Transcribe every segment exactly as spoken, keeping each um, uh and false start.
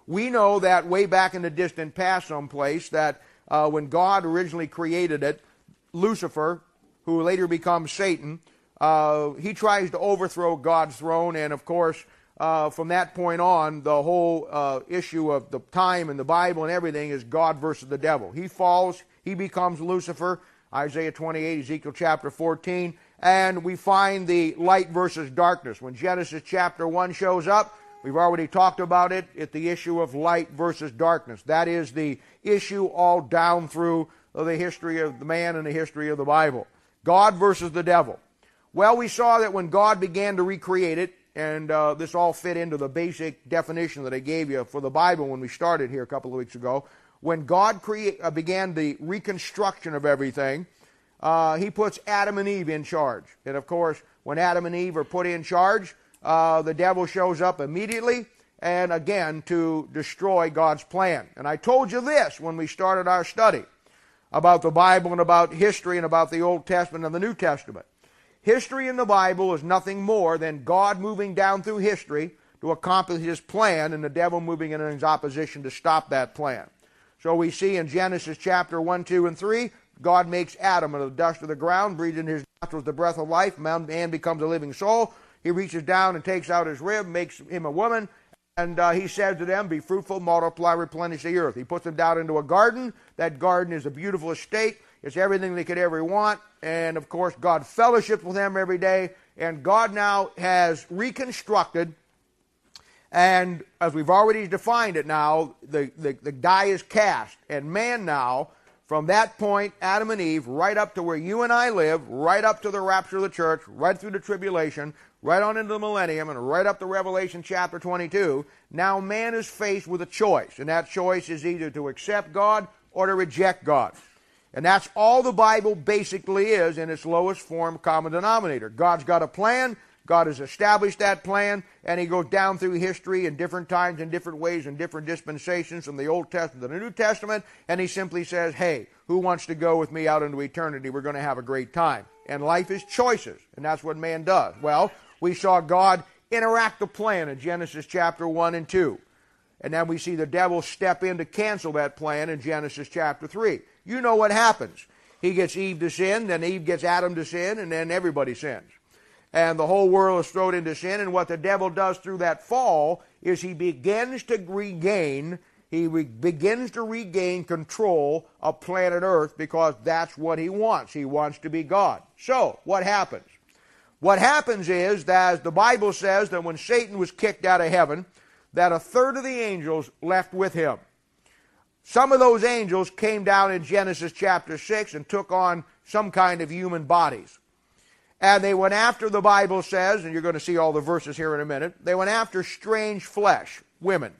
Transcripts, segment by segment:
We know that way back in the distant past someplace that uh, when God originally created it, Lucifer, who later becomes Satan, uh, he tries to overthrow God's throne, and of course, uh, from that point on, the whole uh, issue of the time and the Bible and everything is God versus the devil. He falls, he becomes Lucifer, Isaiah twenty-eight, Ezekiel chapter fourteen, and we find the light versus darkness. When Genesis chapter one shows up, we've already talked about it, it's the issue of light versus darkness. That is the issue all down through the history of the man and the history of the Bible. God versus the devil. Well, we saw that when God began to recreate it, and uh, this all fit into the basic definition that I gave you for the Bible when we started here a couple of weeks ago. When God crea- uh, began the reconstruction of everything, uh, he puts Adam and Eve in charge. And of course, when Adam and Eve are put in charge, uh, the devil shows up immediately, and again to destroy God's plan. And I told you this when we started our study about the Bible and about history and about the Old Testament and the New Testament. History in the Bible is nothing more than God moving down through history to accomplish his plan, and the devil moving in his opposition to stop that plan. So we see in Genesis chapter one, two, and three, God makes Adam out of the dust of the ground, breathes in his nostrils the breath of life, man becomes a living soul. He reaches down and takes out his rib, makes him a woman, and uh, he says to them, be fruitful, multiply, replenish the earth. He puts them down into a garden. That garden is a beautiful estate. It's everything they could ever want. And, of course, God fellowships with them every day. And God now has reconstructed, and as we've already defined it now, the, the, the die is cast. And man now, from that point, Adam and Eve, right up to where you and I live, right up to the rapture of the church, right through the tribulation, right on into the millennium, and right up to Revelation chapter twenty-two, now man is faced with a choice. And that choice is either to accept God or to reject God. And that's all the Bible basically is in its lowest form common denominator. God's got a plan, God has established that plan, and he goes down through history in different times, in different ways, in different dispensations from the Old Testament to the New Testament, and he simply says, hey, who wants to go with me out into eternity? We're going to have a great time. And life is choices, and that's what man does. Well, we saw God interact the plan in Genesis chapter one and two. And then we see the devil step in to cancel that plan in Genesis chapter three. You know what happens. He gets Eve to sin, then Eve gets Adam to sin, and then everybody sins. And the whole world is thrown into sin, and what the devil does through that fall is he begins to regain, he re- begins to regain control of planet Earth because that's what he wants. He wants to be God. So, what happens? What happens is that, as the Bible says, that when Satan was kicked out of heaven, that a third of the angels left with him. Some of those angels came down in Genesis chapter six and took on some kind of human bodies. And they went after, the Bible says, and you're going to see all the verses here in a minute, they went after strange flesh, women.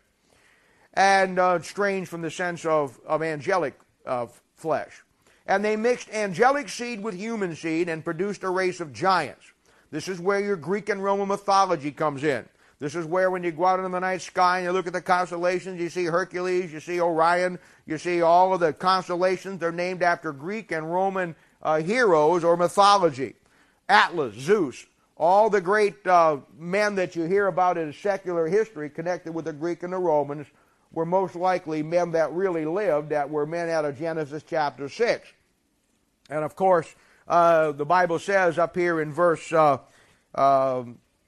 And uh, strange from the sense of, of angelic uh, flesh. And they mixed angelic seed with human seed and produced a race of giants. This is where your Greek and Roman mythology comes in. This is where when you go out in the night sky and you look at the constellations, you see Hercules, you see Orion, you see all of the constellations. They're named after Greek and Roman uh, heroes or mythology. Atlas, Zeus, all the great uh, men that you hear about in secular history connected with the Greek and the Romans were most likely men that really lived, that were men out of Genesis chapter six. And of course, uh, the Bible says up here in verse... Uh, uh,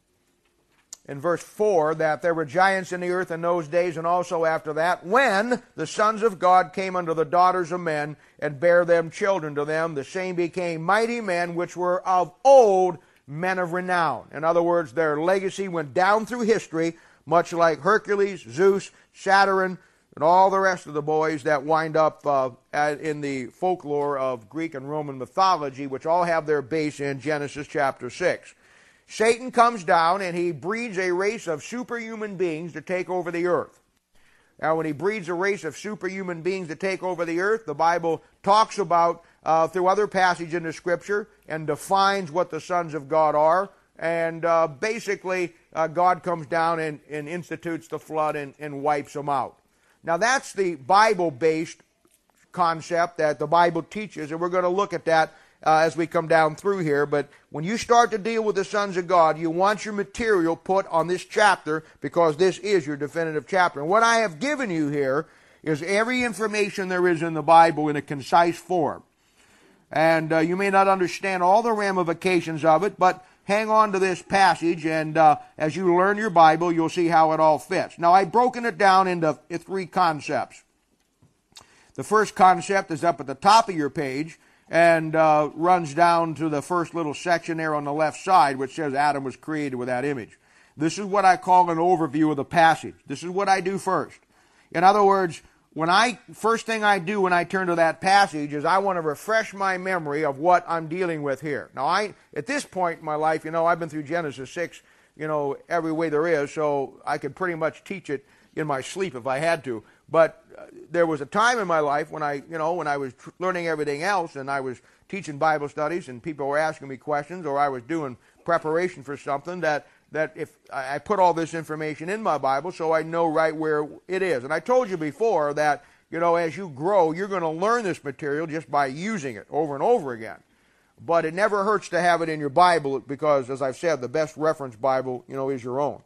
In verse four, that there were giants in the earth in those days, and also after that, when the sons of God came unto the daughters of men, and bare them children to them, the same became mighty men, which were of old men of renown. In other words, their legacy went down through history, much like Hercules, Zeus, Saturn, and all the rest of the boys that wind up uh, in the folklore of Greek and Roman mythology, which all have their base in Genesis chapter six. Satan comes down and he breeds a race of superhuman beings to take over the earth. Now, when he breeds a race of superhuman beings to take over the earth, the Bible talks about, uh, through other passages in the Scripture, and defines what the sons of God are. And uh, basically, uh, God comes down and, and institutes the flood and, and wipes them out. Now, that's the Bible-based concept that the Bible teaches, and we're going to look at that uh, as we come down through here. But when you start to deal with the sons of God, you want your material put on this chapter, because this is your definitive chapter. And what I have given you here is every information there is in the Bible in a concise form. And uh, you may not understand all the ramifications of it, but hang on to this passage, and uh, as you learn your Bible, you'll see how it all fits. Now, I've broken it down into three concepts. The first concept is up at the top of your page and uh, runs down to the first little section there on the left side, which says Adam was created with that image. This is what I call an overview of the passage. This is what I do first. In other words, when I first thing I do when I turn to that passage is I want to refresh my memory of what I'm dealing with here. Now, I at this point in my life, you know, I've been through Genesis six, you know, every way there is, so I could pretty much teach it in my sleep if I had to. But uh, there was a time in my life when I, you know, when I was tr- learning everything else, and I was teaching Bible studies, and people were asking me questions, or I was doing preparation for something, that that if I put all this information in my Bible so I know right where it is. And I told you before that, you know, as you grow, you're going to learn this material just by using it over and over again. But it never hurts to have it in your Bible, because, as I've said, the best reference Bible, you know, is your own.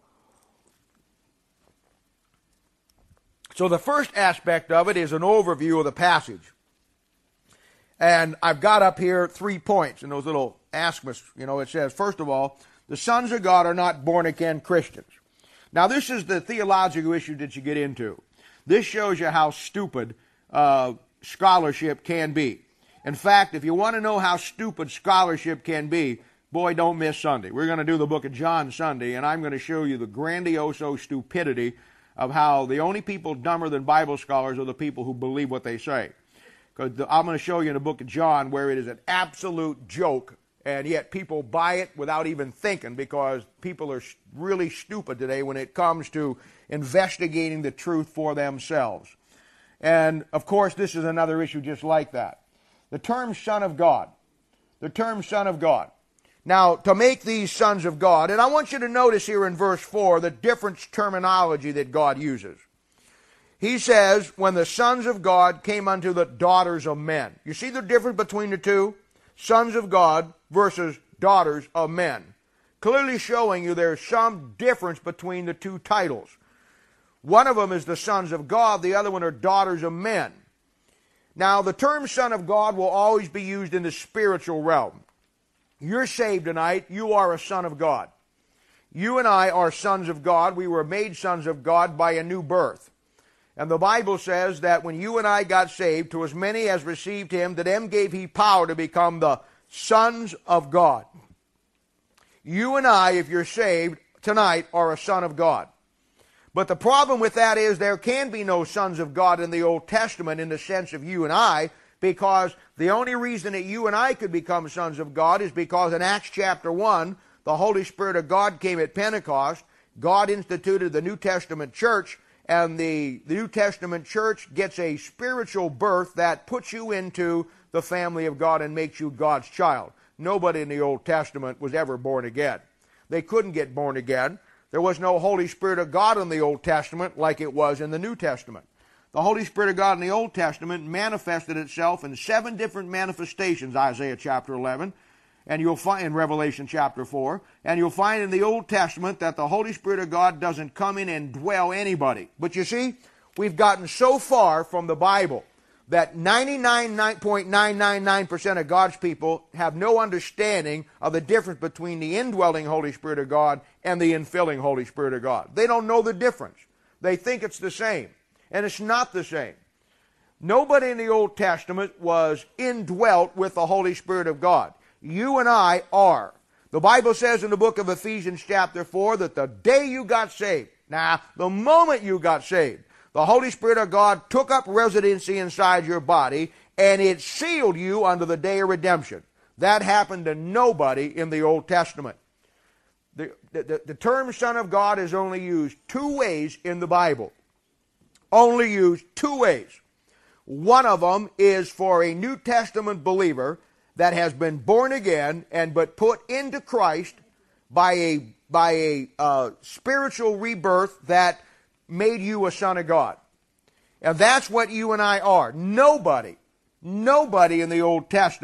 So the first aspect of it is an overview of the passage. And I've got up here three points in those little asterisks. You know, it says, first of all, the sons of God are not born-again Christians. Now, this is the theological issue that you get into. This shows you how stupid uh, scholarship can be. In fact, if you want to know how stupid scholarship can be, boy, don't miss Sunday. We're going to do the book of John Sunday, and I'm going to show you the grandioso stupidity of how the only people dumber than Bible scholars are the people who believe what they say. Because I'm going to show you in the book of John where it is an absolute joke, and yet people buy it without even thinking, because people are really stupid today when it comes to investigating the truth for themselves. And, of course, this is another issue just like that. The term Son of God. The term Son of God. Now, to make these sons of God, and I want you to notice here in verse four the different terminology that God uses. He says, when the sons of God came unto the daughters of men. You see the difference between the two? Sons of God versus daughters of men. Clearly showing you there's some difference between the two titles. One of them is the sons of God, the other one are daughters of men. Now, the term son of God will always be used in the spiritual realm. You're saved tonight, you are a son of God. You and I are sons of God. We were made sons of God by a new birth. And the Bible says that when you and I got saved, to as many as received him, to them gave he power to become the sons of God. You and I, if you're saved tonight, are a son of God. But the problem with that is there can be no sons of God in the Old Testament in the sense of you and I, because the only reason that you and I could become sons of God is because in Acts chapter one, the Holy Spirit of God came at Pentecost. God instituted the New Testament church, and the, the New Testament church gets a spiritual birth that puts you into the family of God and makes you God's child. Nobody in the Old Testament was ever born again. They couldn't get born again. There was no Holy Spirit of God in the Old Testament like it was in the New Testament. The Holy Spirit of God in the Old Testament manifested itself in seven different manifestations, Isaiah chapter eleven, and you'll find in Revelation chapter four, and you'll find in the Old Testament that the Holy Spirit of God doesn't come in and dwell anybody. But you see, we've gotten so far from the Bible that ninety-nine point nine nine nine percent of God's people have no understanding of the difference between the indwelling Holy Spirit of God and the infilling Holy Spirit of God. They don't know the difference. They think it's the same, and it's not the same. Nobody in the Old Testament was indwelt with the Holy Spirit of God. You and I are. The Bible says in the book of Ephesians chapter four that the day you got saved, now, the moment you got saved, the Holy Spirit of God took up residency inside your body, and it sealed you unto the day of redemption. That happened to nobody in the Old Testament. The, the, the term Son of God is only used two ways in the Bible. Only used two ways. One of them is for a New Testament believer that has been born again and but put into Christ by a, by a uh, spiritual rebirth that made you a son of God. And that's what you and I are. Nobody, nobody in the Old Testament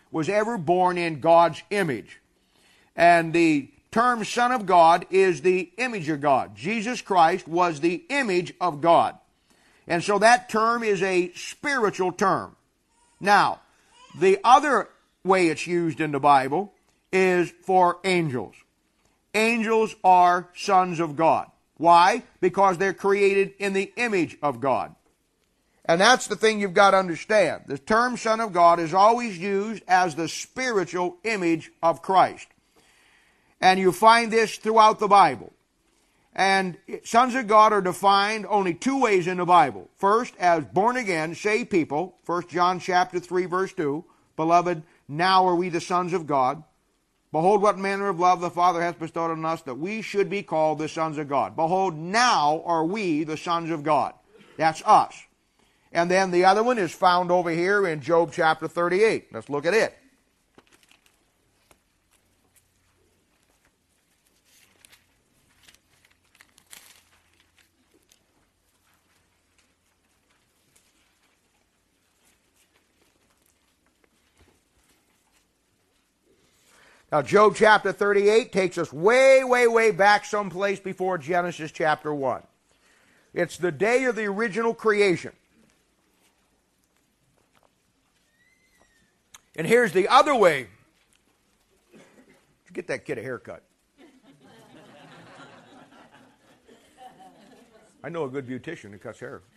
was ever born in God's image. And the term Son of God is the image of God. Jesus Christ was the image of God. And so that term is a spiritual term. Now, the other way it's used in the Bible is for angels. Angels are sons of God. Why? Because they're created in the image of God. And that's the thing you've got to understand. The term Son of God is always used as the spiritual image of Christ. And you find this throughout the Bible. And sons of God are defined only two ways in the Bible. First, as born again, saved people. First John chapter three, verse two. Beloved, now are we the sons of God. Behold, what manner of love the Father hath bestowed on us, that we should be called the sons of God. Behold, now are we the sons of God. That's us. And then the other one is found over here in Job chapter thirty-eight. Let's look at it. Now, Job chapter thirty-eight takes us way, way, way back someplace before Genesis chapter one. It's the day of the original creation. And here's the other way. Get that kid a haircut. I know a good beautician who cuts hair.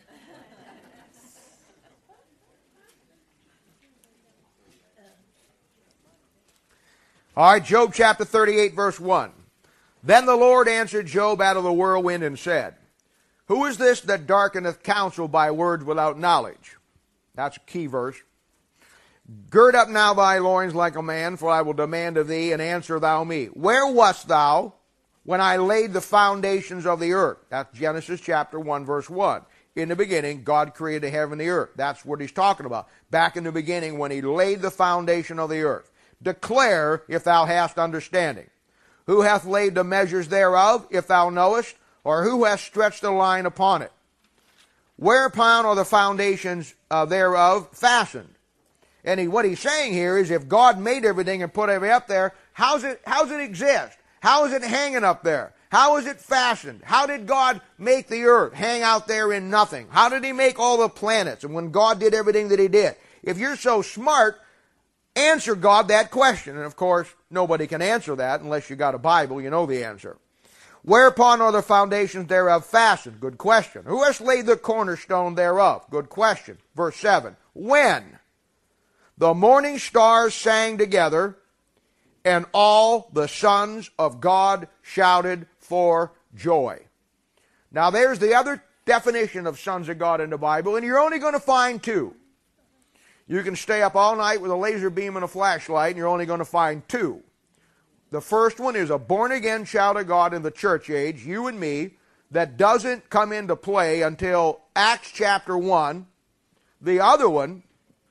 All right, Job chapter thirty-eight, verse one. Then the Lord answered Job out of the whirlwind and said, Who is this that darkeneth counsel by words without knowledge? That's a key verse. Gird up now thy loins like a man, for I will demand of thee, and answer thou me. Where wast thou when I laid the foundations of the earth? That's Genesis chapter one, verse one. In the beginning, God created the heaven and the earth. That's what he's talking about. Back in the beginning, when he laid the foundation of the earth. Declare, if thou hast understanding. Who hath laid the measures thereof, if thou knowest? Or who hath stretched the line upon it? Whereupon are the foundations uh, thereof fastened? And he, what he's saying here is, if God made everything and put everything up there, how's it, how's it exist? How is it hanging up there? How is it fastened? How did God make the earth hang out there in nothing? How did he make all the planets? And when God did everything that he did? If you're so smart, answer God that question. And of course, nobody can answer that unless you got a Bible. You know the answer. Whereupon are the foundations thereof fastened? Good question. Who has laid the cornerstone thereof? Good question. Verse seven. When the morning stars sang together, and all the sons of God shouted for joy. Now there's the other definition of sons of God in the Bible, and you're only going to find two. You can stay up all night with a laser beam and a flashlight, and you're only going to find two. The first one is a born-again child of God in the church age, you and me, that doesn't come into play until Acts chapter one. The other one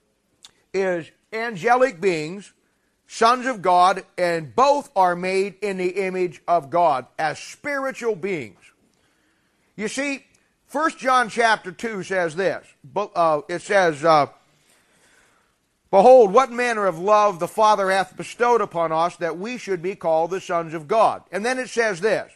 is angelic beings, sons of God, and both are made in the image of God as spiritual beings. You see, First John chapter two says this. Uh, it says, uh, Behold, what manner of love the Father hath bestowed upon us, that we should be called the sons of God. And then it says this,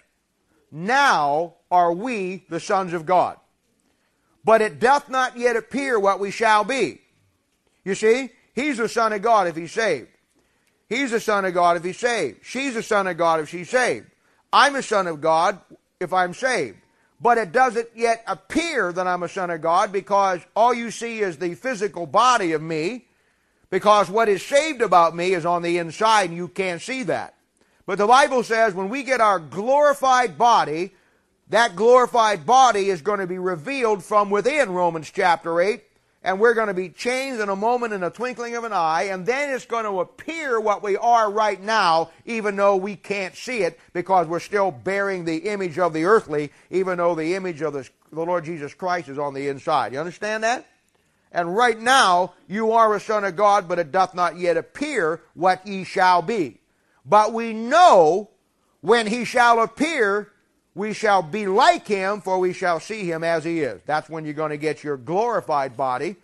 Now are we the sons of God, but it doth not yet appear what we shall be. You see, he's the son of God if he's saved. He's the son of God if he's saved. She's the son of God if she's saved. I'm a son of God if I'm saved. But it doesn't yet appear that I'm a son of God, because all you see is the physical body of me, because what is saved about me is on the inside, and you can't see that. But the Bible says when we get our glorified body, that glorified body is going to be revealed from within, Romans chapter eight. And we're going to be changed in a moment, in a twinkling of an eye, and then it's going to appear what we are right now, even though we can't see it, because we're still bearing the image of the earthly, even though the image of the, the Lord Jesus Christ is on the inside. You understand that? And right now, you are a son of God, but it doth not yet appear what ye shall be. But we know when he shall appear, we shall be like him, for we shall see him as he is. That's when you're going to get your glorified body.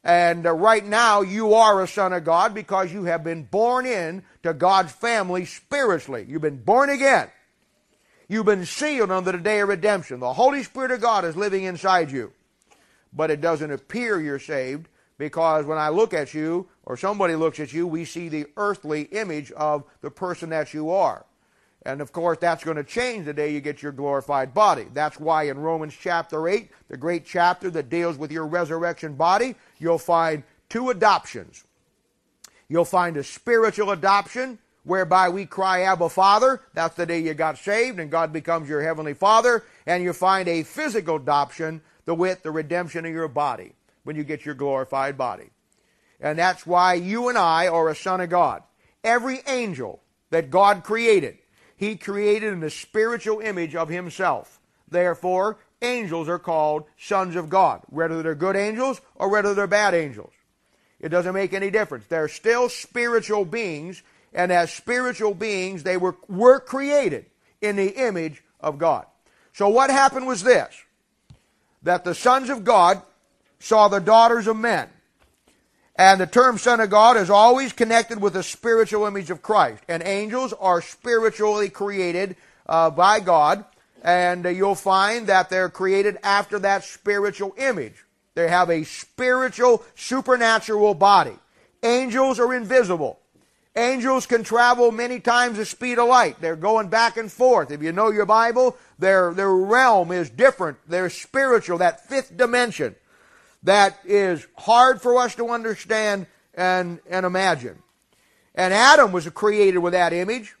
And uh, right now, you are a son of God because you have been born in to God's family spiritually. You've been born again. You've been sealed unto the day of redemption. The Holy Spirit of God is living inside you. But it doesn't appear you're saved, because when I look at you, or somebody looks at you, we see the earthly image of the person that you are. And of course, that's going to change the day you get your glorified body. That's why in Romans chapter eight, the great chapter that deals with your resurrection body, you'll find two adoptions. You'll find a spiritual adoption, whereby we cry, Abba, Father. That's the day you got saved, and God becomes your heavenly Father. And you find a physical adoption, the with the redemption of your body, when you get your glorified body. And that's why you and I are a son of God. Every angel that God created, He created in the spiritual image of Himself. Therefore, angels are called sons of God, whether they're good angels or whether they're bad angels. It doesn't make any difference. They're still spiritual beings, and as spiritual beings, they were, were created in the image of God. So what happened was this, that the sons of God saw the daughters of men. And the term son of God is always connected with the spiritual image of Christ. And angels are spiritually created uh, by God. And uh, you'll find that they're created after that spiritual image. They have a spiritual, supernatural body. Angels are invisible. Angels can travel many times the speed of light. They're going back and forth. If you know your Bible, their, their realm is different. They're spiritual, that fifth dimension that is hard for us to understand and, and imagine. And Adam was created with that image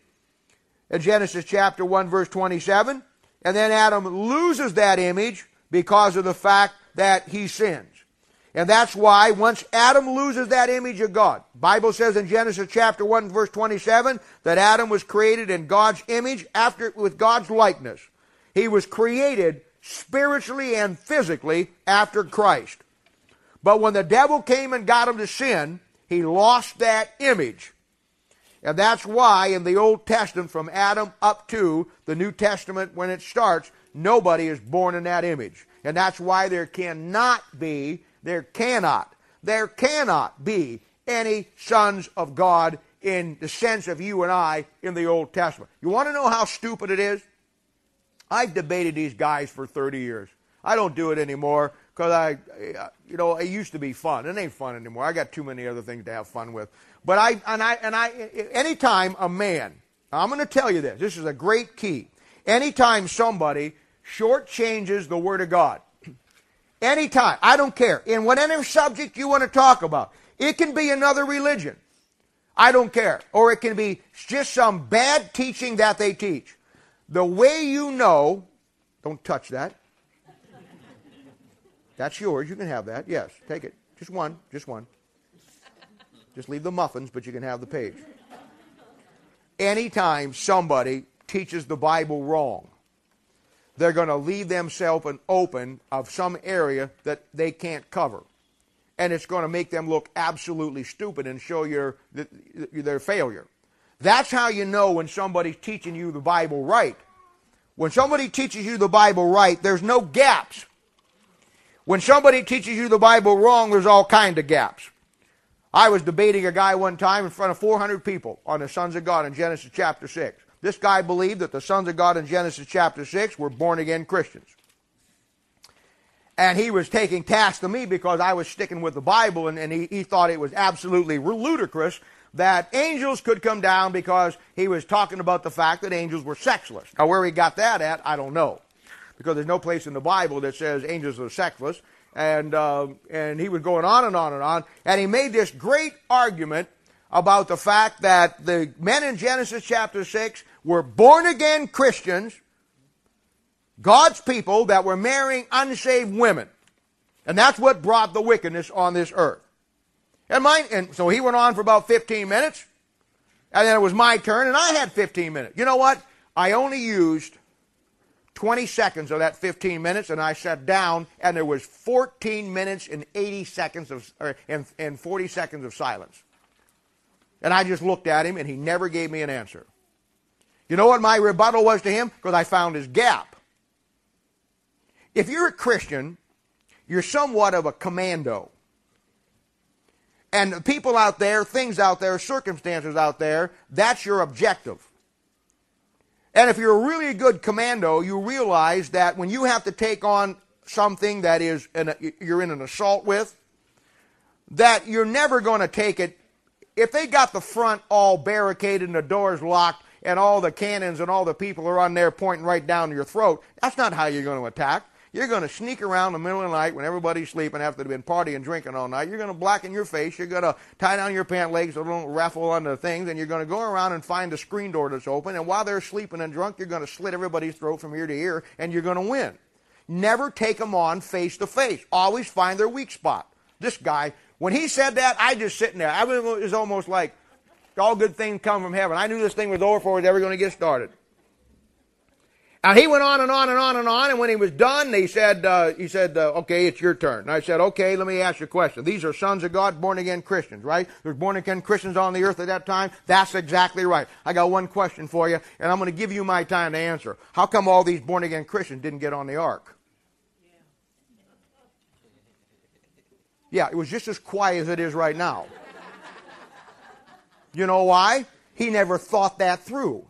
in Genesis chapter one, verse twenty-seven. And then Adam loses that image because of the fact that he sins. And that's why once Adam loses that image of God, the Bible says in Genesis chapter one, verse twenty-seven, that Adam was created in God's image after with God's likeness. He was created spiritually and physically after Christ. But when the devil came and got him to sin, he lost that image. And that's why in the Old Testament, from Adam up to the New Testament when it starts, nobody is born in that image. And that's why there cannot be, there cannot, there cannot be any sons of God in the sense of you and I in the Old Testament. You want to know how stupid it is? I've debated these guys for thirty years. I don't do it anymore because I, you know, it used to be fun. It ain't fun anymore. I got too many other things to have fun with. But I, and I, and I, anytime a man, I'm going to tell you this, this is a great key. Anytime somebody shortchanges the Word of God, anytime, I don't care, in whatever subject you want to talk about, it can be another religion. I don't care. Or it can be just some bad teaching that they teach. The way you know, don't touch that. That's yours. You can have that. Yes, take it. Just one. Just one. Just leave the muffins, but you can have the page. Anytime somebody teaches the Bible wrong, they're going to leave themselves an open of some area that they can't cover. And it's going to make them look absolutely stupid and show your, their failure. That's how you know when somebody's teaching you the Bible right. When somebody teaches you the Bible right, there's no gaps. When somebody teaches you the Bible wrong, there's all kinds of gaps. I was debating a guy one time in front of four hundred people on the sons of God in Genesis chapter six. This guy believed that the sons of God in Genesis chapter six were born-again Christians. And he was taking task to me because I was sticking with the Bible, and, and he, he thought it was absolutely ludicrous that angels could come down because he was talking about the fact that angels were sexless. Now, where he got that at, I don't know. Because there's no place in the Bible that says angels are sexless. And, uh, and he was going on and on and on. And he made this great argument about the fact that the men in Genesis chapter six were born-again Christians, God's people that were marrying unsaved women. And that's what brought the wickedness on this earth. And, mine, and so he went on for about fifteen minutes. And then it was my turn, and I had fifteen minutes. You know what? I only used twenty seconds of that fifteen minutes, and I sat down, and there was fourteen minutes and eighty seconds of, or, and, and forty seconds of silence. And I just looked at him, and he never gave me an answer. You know what my rebuttal was to him? Because I found his gap. If you're a Christian, you're somewhat of a commando. And people out there, things out there, circumstances out there, that's your objective. And if you're a really good commando, you realize that when you have to take on something that is an, you're in an assault with, that you're never going to take it. If they got the front all barricaded and the doors locked and all the cannons and all the people are on there pointing right down to your throat, that's not how you're going to attack. You're going to sneak around in the middle of the night when everybody's sleeping after they've been partying and drinking all night. You're going to blacken your face. You're going to tie down your pant legs so they don't raffle on the things. And you're going to go around and find the screen door that's open. And while they're sleeping and drunk, you're going to slit everybody's throat from ear to ear. And you're going to win. Never take them on face to face. Always find their weak spot. This guy, when he said that, I just sitting there. I was, it was almost like all good things come from heaven. I knew this thing was over before it was ever going to get started. And he went on and on and on and on, and when he was done, he said, uh, he said, uh, okay, it's your turn. And I said, okay, let me ask you a question. These are sons of God, born-again Christians, right? There's born-again Christians on the earth at that time? That's exactly right. I got one question for you, and I'm going to give you my time to answer. How come all these born-again Christians didn't get on the ark? Yeah, it was just as quiet as it is right now. You know why? He never thought that through.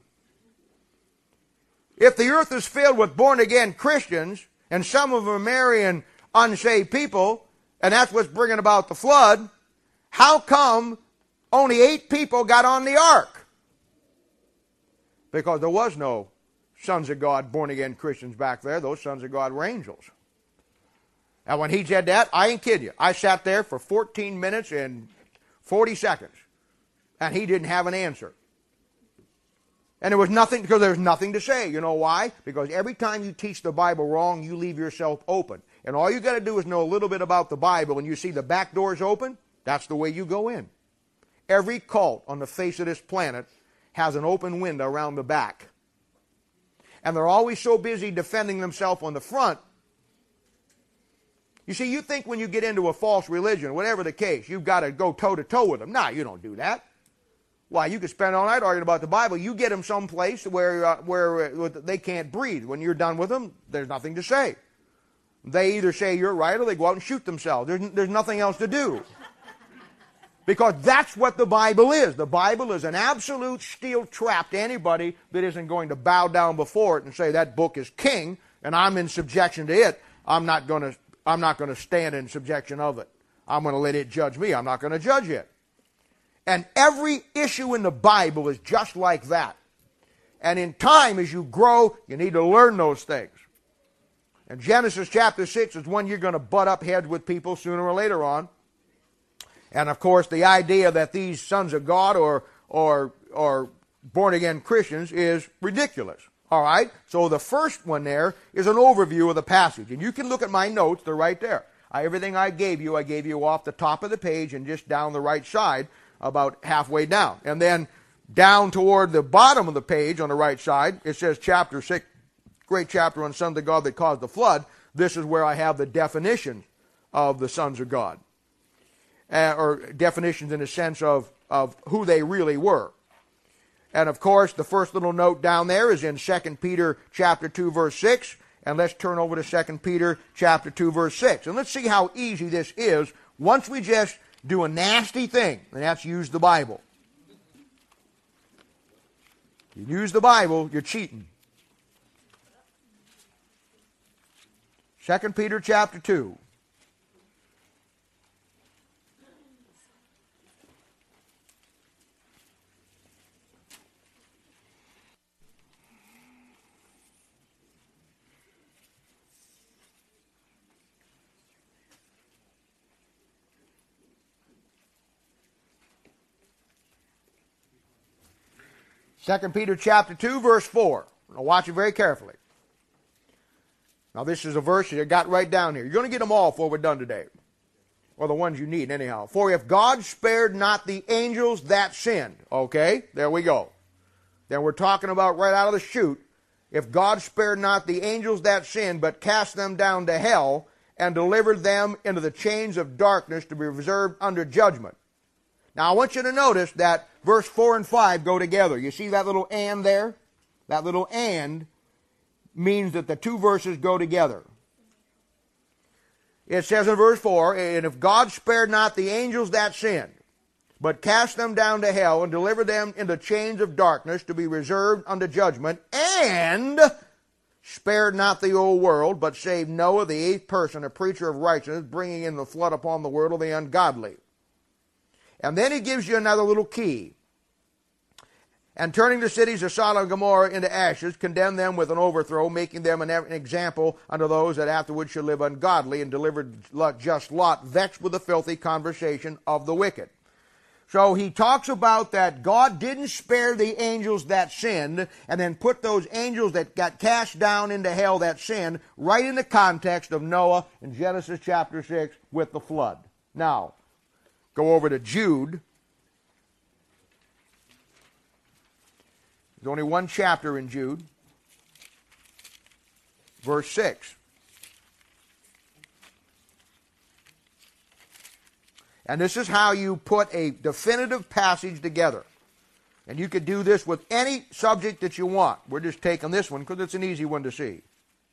If the earth is filled with born-again Christians, and some of them are marrying unsaved people, and that's what's bringing about the flood, how come only eight people got on the ark? Because there was no sons of God, born-again Christians back there. Those sons of God were angels. And when he said that, I ain't kidding you. I sat there for fourteen minutes and forty seconds, and he didn't have an answer. And there was nothing, because there was nothing to say. You know why? Because every time you teach the Bible wrong, you leave yourself open. And all you got to do is know a little bit about the Bible, and you see the back doors open, that's the way you go in. Every cult on the face of this planet has an open window around the back. And they're always so busy defending themselves on the front. You see, you think when you get into a false religion, whatever the case, you've got to go toe-to-toe with them. No, you don't do that. Why, you could spend all night arguing about the Bible. You get them someplace where, uh, where uh, they can't breathe. When you're done with them, there's nothing to say. They either say you're right or they go out and shoot themselves. There's, there's nothing else to do. Because that's what the Bible is. The Bible is an absolute steel trap to anybody that isn't going to bow down before it and say that book is king and I'm in subjection to it. I'm not going to, I'm not going to stand in subjection of it. I'm going to let it judge me. I'm not going to judge it. And every issue in the Bible is just like that. And in time, as you grow, you need to learn those things. And Genesis chapter six is when you're going to butt up heads with people sooner or later on. And of course, the idea that these sons of God or, or, or born-again Christians is ridiculous. All right? So the first one there is an overview of the passage. And you can look at my notes. They're right there. I, everything I gave you, I gave you off the top of the page and just down the right side, about halfway down. And then down toward the bottom of the page on the right side, it says chapter six, great chapter on sons of God that caused the flood. This is where I have the definition of the sons of God. Uh, or definitions in the sense of, of who they really were. And of course, the first little note down there is in Second Peter chapter two, verse six. And let's turn over to Second Peter chapter two, verse six. And let's see how easy this is once we just do a nasty thing, and that's use the Bible. You use the Bible, you're cheating. Second Peter chapter two. Second Peter chapter two, verse four. Now watch it very carefully. Now this is a verse you got right down here. You're going to get them all before we're done today. Or the ones you need anyhow. For if God spared not the angels that sinned. Okay, there we go. Then we're talking about right out of the chute. If God spared not the angels that sinned, but cast them down to hell, and delivered them into the chains of darkness to be reserved under judgment. Now I want you to notice that verse four and five go together. You see that little and there? That little and means that the two verses go together. It says in verse four, and if God spared not the angels that sinned, but cast them down to hell and delivered them into chains of darkness to be reserved unto judgment, and spared not the old world, but saved Noah, the eighth person, a preacher of righteousness, bringing in the flood upon the world of the ungodly. And then he gives you another little key. And turning the cities of Sodom and Gomorrah into ashes, condemned them with an overthrow, making them an example unto those that afterward should live ungodly, and delivered just Lot, vexed with the filthy conversation of the wicked. So he talks about that God didn't spare the angels that sinned, and then put those angels that got cast down into hell that sinned right in the context of Noah in Genesis chapter six with the flood. Now, go over to Jude. There's only one chapter in Jude. Verse six. And this is how you put a definitive passage together. And you could do this with any subject that you want. We're just taking this one because it's an easy one to see.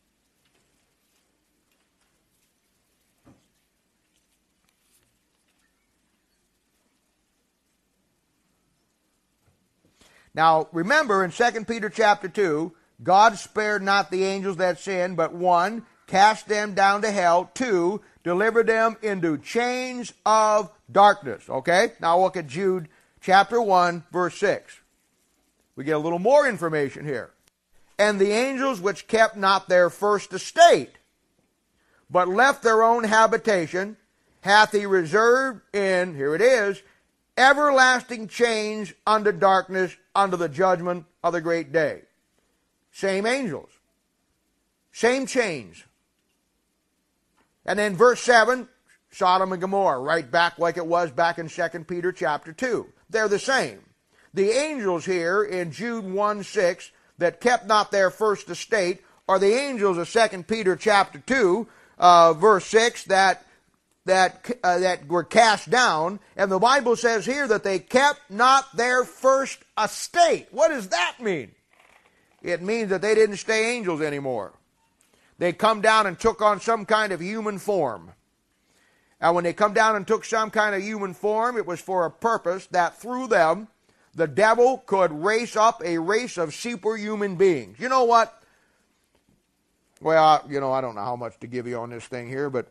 Now, remember in Second Peter chapter two, God spared not the angels that sinned, but one, cast them down to hell, two, delivered them into chains of darkness. Okay? Now look at Jude chapter one, verse six. We get a little more information here. And the angels which kept not their first estate, but left their own habitation, hath he reserved in, here it is, everlasting chains unto darkness, unto the judgment of the great day. Same angels. Same chains. And then verse seven, Sodom and Gomorrah, right back like it was back in Second Peter chapter two. They're the same. The angels here in Jude one six that kept not their first estate are the angels of Second Peter chapter two, uh, verse six, that that uh, that were cast down. And the Bible says here that they kept not their first estate. What does that mean? It means that they didn't stay angels anymore. They come down and took on some kind of human form. And when they come down and took some kind of human form, it was for a purpose that through them, the devil could raise up a race of superhuman beings. You know what? Well, you know, I don't know how much to give you on this thing here, but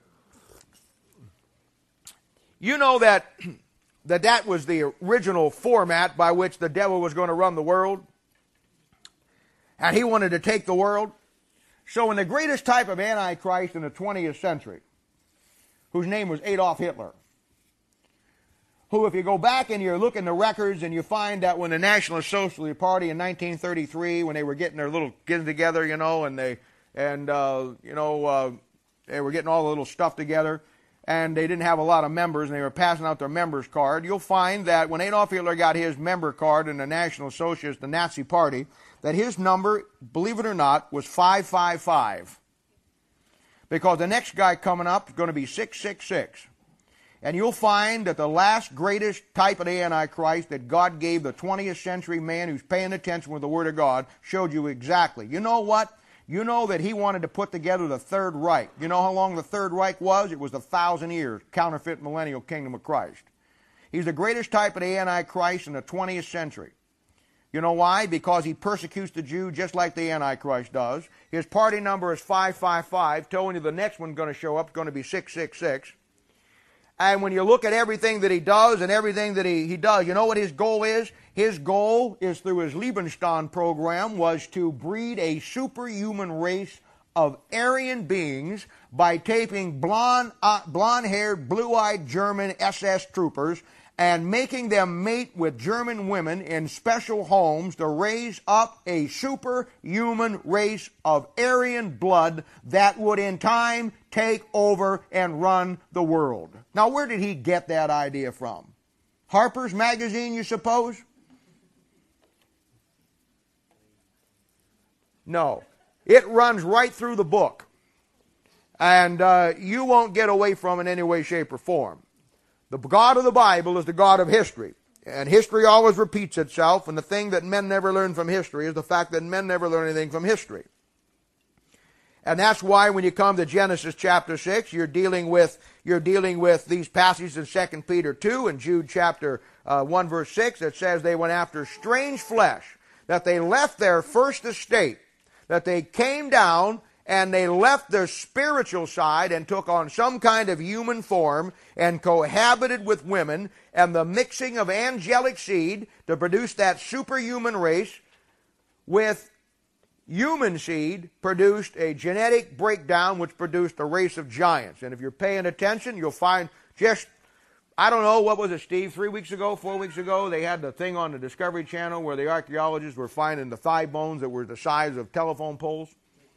you know that that, that was the original format by which the devil was going to run the world. And he wanted to take the world. So in the greatest type of Antichrist in the twentieth century, whose name was Adolf Hitler, who, if you go back and you look in the records and you find that when the National Socialist Party in nineteen thirty-three, when they were getting their little getting together, you know, and they and uh, you know uh, they were getting all the little stuff together, and they didn't have a lot of members, and they were passing out their members card. You'll find that when Adolf Hitler got his member card in the National Socialist, the Nazi Party, that his number, believe it or not, was five five five. Because the next guy coming up is going to be six six six. And you'll find that the last greatest type of the Antichrist that God gave the twentieth century man who's paying attention with the Word of God showed you exactly. You know what? You know that he wanted to put together the Third Reich. You know how long the Third Reich was? It was a thousand years, counterfeit millennial kingdom of Christ. He's the greatest type of the Antichrist in the twentieth century. You know why? Because he persecutes the Jew just like the Antichrist does. His party number is five five five, telling you the next one's going to show up is going to be six six six. And when you look at everything that he does and everything that he, he does, you know what his goal is? His goal is through his Liebenstein program was to breed a superhuman race of Aryan beings by taping blonde, uh, blonde-haired, blue-eyed German S S troopers and making them mate with German women in special homes to raise up a superhuman race of Aryan blood that would in time take over and run the world. Now, where did he get that idea from? Harper's Magazine, you suppose? No. It runs right through the book. And uh, you won't get away from it in any way, shape, or form. The God of the Bible is the God of history. And history always repeats itself, and the thing that men never learn from history is the fact that men never learn anything from history. And that's why when you come to Genesis chapter six, you're dealing with you're dealing with these passages in Second Peter two and Jude chapter uh, one verse six that says they went after strange flesh, that they left their first estate, that they came down and they left their spiritual side and took on some kind of human form and cohabited with women, and the mixing of angelic seed to produce that superhuman race with human seed produced a genetic breakdown which produced a race of giants. And if you're paying attention, you'll find just, I don't know, what was it, Steve, three weeks ago, four weeks ago, they had the thing on the Discovery Channel where the archaeologists were finding the thigh bones that were the size of telephone poles.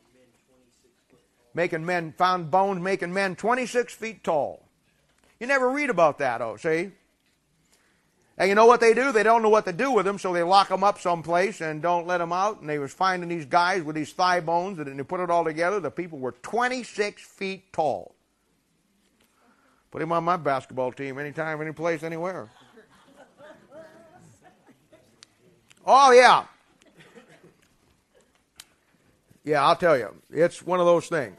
Making men, found bones making men twenty-six feet tall. You never read about that, oh, see? And you know what they do? They don't know what to do with them, so they lock them up someplace and don't let them out. And they was finding these guys with these thigh bones, and they put it all together. The people were twenty-six feet tall. Put him on my basketball team anytime, any place, anywhere. Oh, yeah. Yeah, I'll tell you. It's one of those things.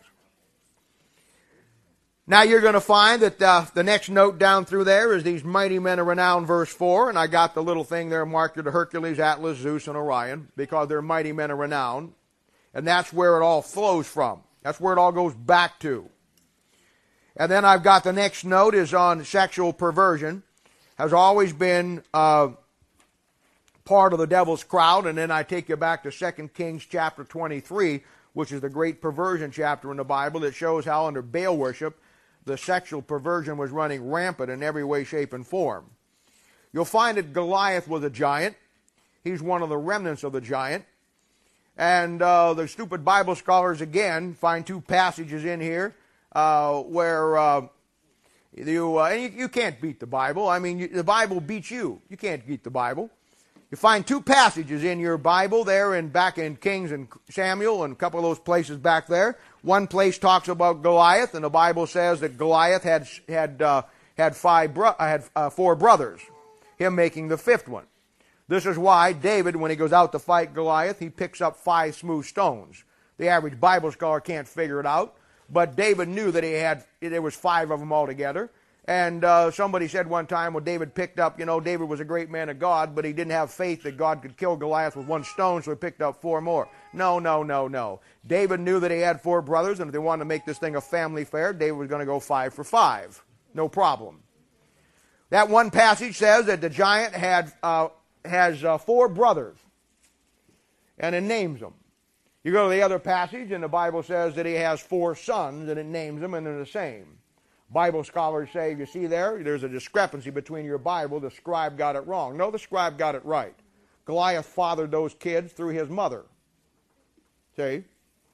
Now you're going to find that uh, the next note down through there is these mighty men of renown, verse four. And I got the little thing there marked to Hercules, Atlas, Zeus, and Orion, because they're mighty men of renown. And that's where it all flows from. That's where it all goes back to. And then I've got the next note is on sexual perversion. Has always been uh, part of the devil's crowd. And then I take you back to Second Kings chapter twenty-three, which is the great perversion chapter in the Bible that shows how under Baal worship the sexual perversion was running rampant in every way, shape, and form. You'll find that Goliath was a giant. He's one of the remnants of the giant. And uh, the stupid Bible scholars, again, find two passages in here uh, where uh, you, uh, and you, you can't beat the Bible. I mean, you, the Bible beats you. You can't beat the Bible. You find two passages in your Bible there and back in Kings and Samuel and a couple of those places back there. One place talks about Goliath, and the Bible says that Goliath had had uh, had five bro- had uh, four brothers, him making the fifth one. This is why David, when he goes out to fight Goliath, he picks up five smooth stones. The average Bible scholar can't figure it out, but David knew that he had there was five of them altogether. And uh, somebody said one time, well, David picked up, you know, David was a great man of God, but he didn't have faith that God could kill Goliath with one stone, so he picked up four more. No, no, no, no. David knew that he had four brothers, and if they wanted to make this thing a family affair, David was going to go five for five. No problem. That one passage says that the giant had uh, has uh, four brothers, and it names them. You go to the other passage, and the Bible says that he has four sons, and it names them, and they're the same. Bible scholars say, you see there, there's a discrepancy between your Bible. The scribe got it wrong. No, the scribe got it right. Goliath fathered those kids through his mother. See?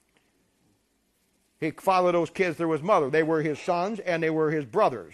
He fathered those kids through his mother. They were his sons and they were his brothers.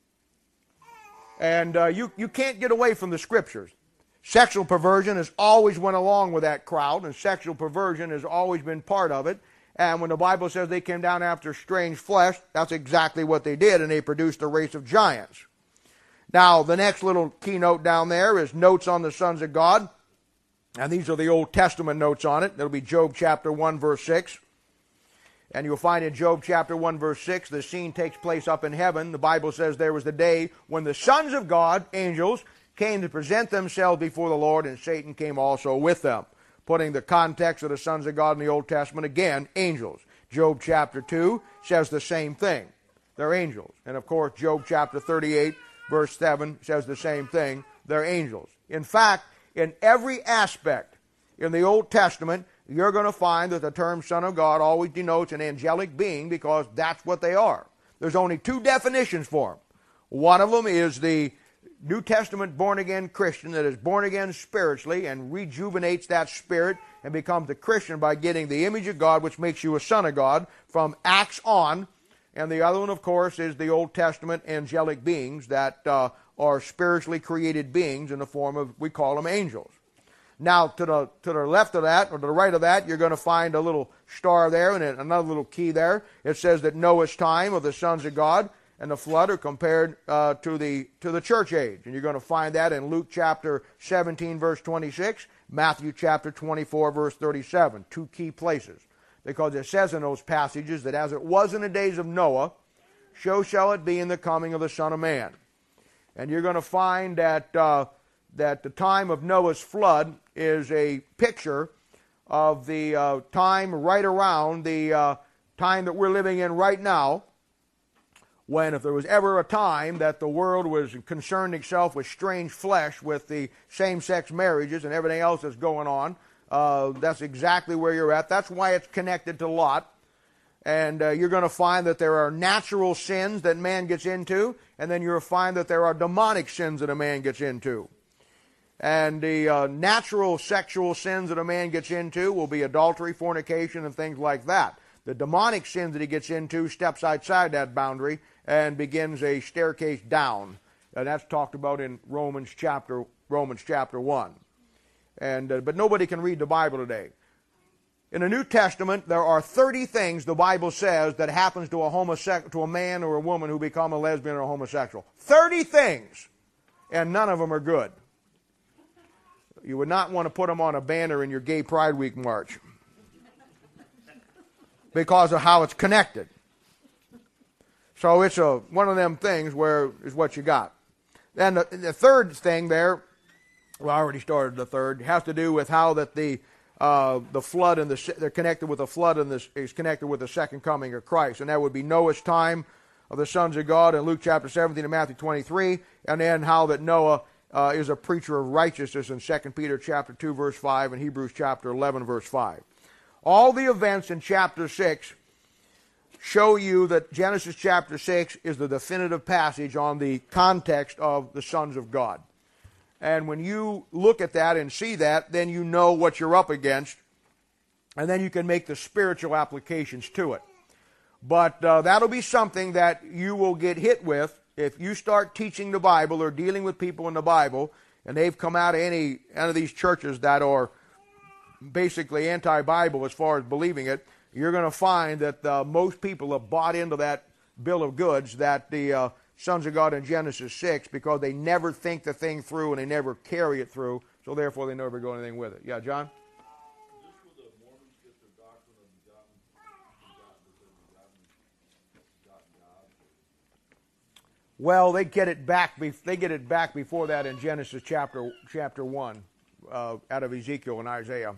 And uh, you, you can't get away from the Scriptures. Sexual perversion has always went along with that crowd, and sexual perversion has always been part of it. And when the Bible says they came down after strange flesh, that's exactly what they did, and they produced a race of giants. Now, the next little keynote down there is notes on the sons of God. And these are the Old Testament notes on it. That'll be Job chapter one, verse six. And you'll find in Job chapter one, verse six, the scene takes place up in heaven. The Bible says there was the day when the sons of God, angels, came to present themselves before the Lord, and Satan came also with them. Putting the context of the sons of God in the Old Testament, again, angels. Job chapter two says the same thing. They're angels. And of course, Job chapter thirty-eight, verse seven says the same thing. They're angels. In fact, in every aspect in the Old Testament, you're going to find that the term Son of God always denotes an angelic being, because that's what they are. There's only two definitions for them. One of them is the New Testament born-again Christian that is born again spiritually and rejuvenates that spirit and becomes a Christian by getting the image of God, which makes you a son of God, from Acts on. And the other one, of course, is the Old Testament angelic beings that uh, are spiritually created beings in the form of, we call them angels. Now, to the, to the left of that, or to the right of that, you're going to find a little star there and another little key there. It says that Noah's time of the sons of God and the flood are compared uh, to the to the church age. And you're going to find that in Luke chapter seventeen, verse twenty-six, Matthew chapter twenty-four, verse thirty-seven. Two key places. because it says in those passages that as it was in the days of Noah, so shall it be in the coming of the Son of Man. And you're going to find that, uh, that the time of Noah's flood is a picture of the uh, time right around the uh, time that we're living in right now, when if there was ever a time that the world was concerned itself with strange flesh, with the same-sex marriages and everything else that's going on, uh, that's exactly where you're at. That's why it's connected to Lot. And uh, you're going to find that there are natural sins that man gets into, and then you'll find that there are demonic sins that a man gets into. And the uh, natural sexual sins that a man gets into will be adultery, fornication, and things like that. The demonic sins that he gets into steps outside that boundary and begins a staircase down. And that's talked about in Romans chapter Romans chapter one. And uh, but nobody can read the Bible today. In the New Testament, there are thirty things the Bible says that happens to a homosexual, to a man or a woman who become a lesbian or a homosexual. thirty things, and none of them are good. You would not want to put them on a banner in your Gay Pride Week march because of how it's connected. So it's a one of them things where is what you got. Then the, the third thing there, well, I already started the third, has to do with how that the uh, the flood and the they're connected with the flood and this is connected with the second coming of Christ, and that would be Noah's time of the sons of God in Luke chapter seventeen and Matthew twenty-three, and then how that Noah Uh, is a preacher of righteousness in Second Peter chapter two verse five and Hebrews chapter eleven verse five. All the events in chapter six show you that Genesis chapter six is the definitive passage on the context of the sons of God. And when you look at that and see that, then you know what you're up against, and then you can make the spiritual applications to it. But uh, that'll be something that you will get hit with if you start teaching the Bible or dealing with people in the Bible, and they've come out of any, any of these churches that are basically anti-Bible as far as believing it, you're going to find that uh, most people have bought into that bill of goods that the uh, sons of God in Genesis six, because they never think the thing through and they never carry it through, so therefore they never go anything with it. Yeah, John? Well, they get it back. They get it back before that in Genesis chapter chapter one, uh, out of Ezekiel and Isaiah.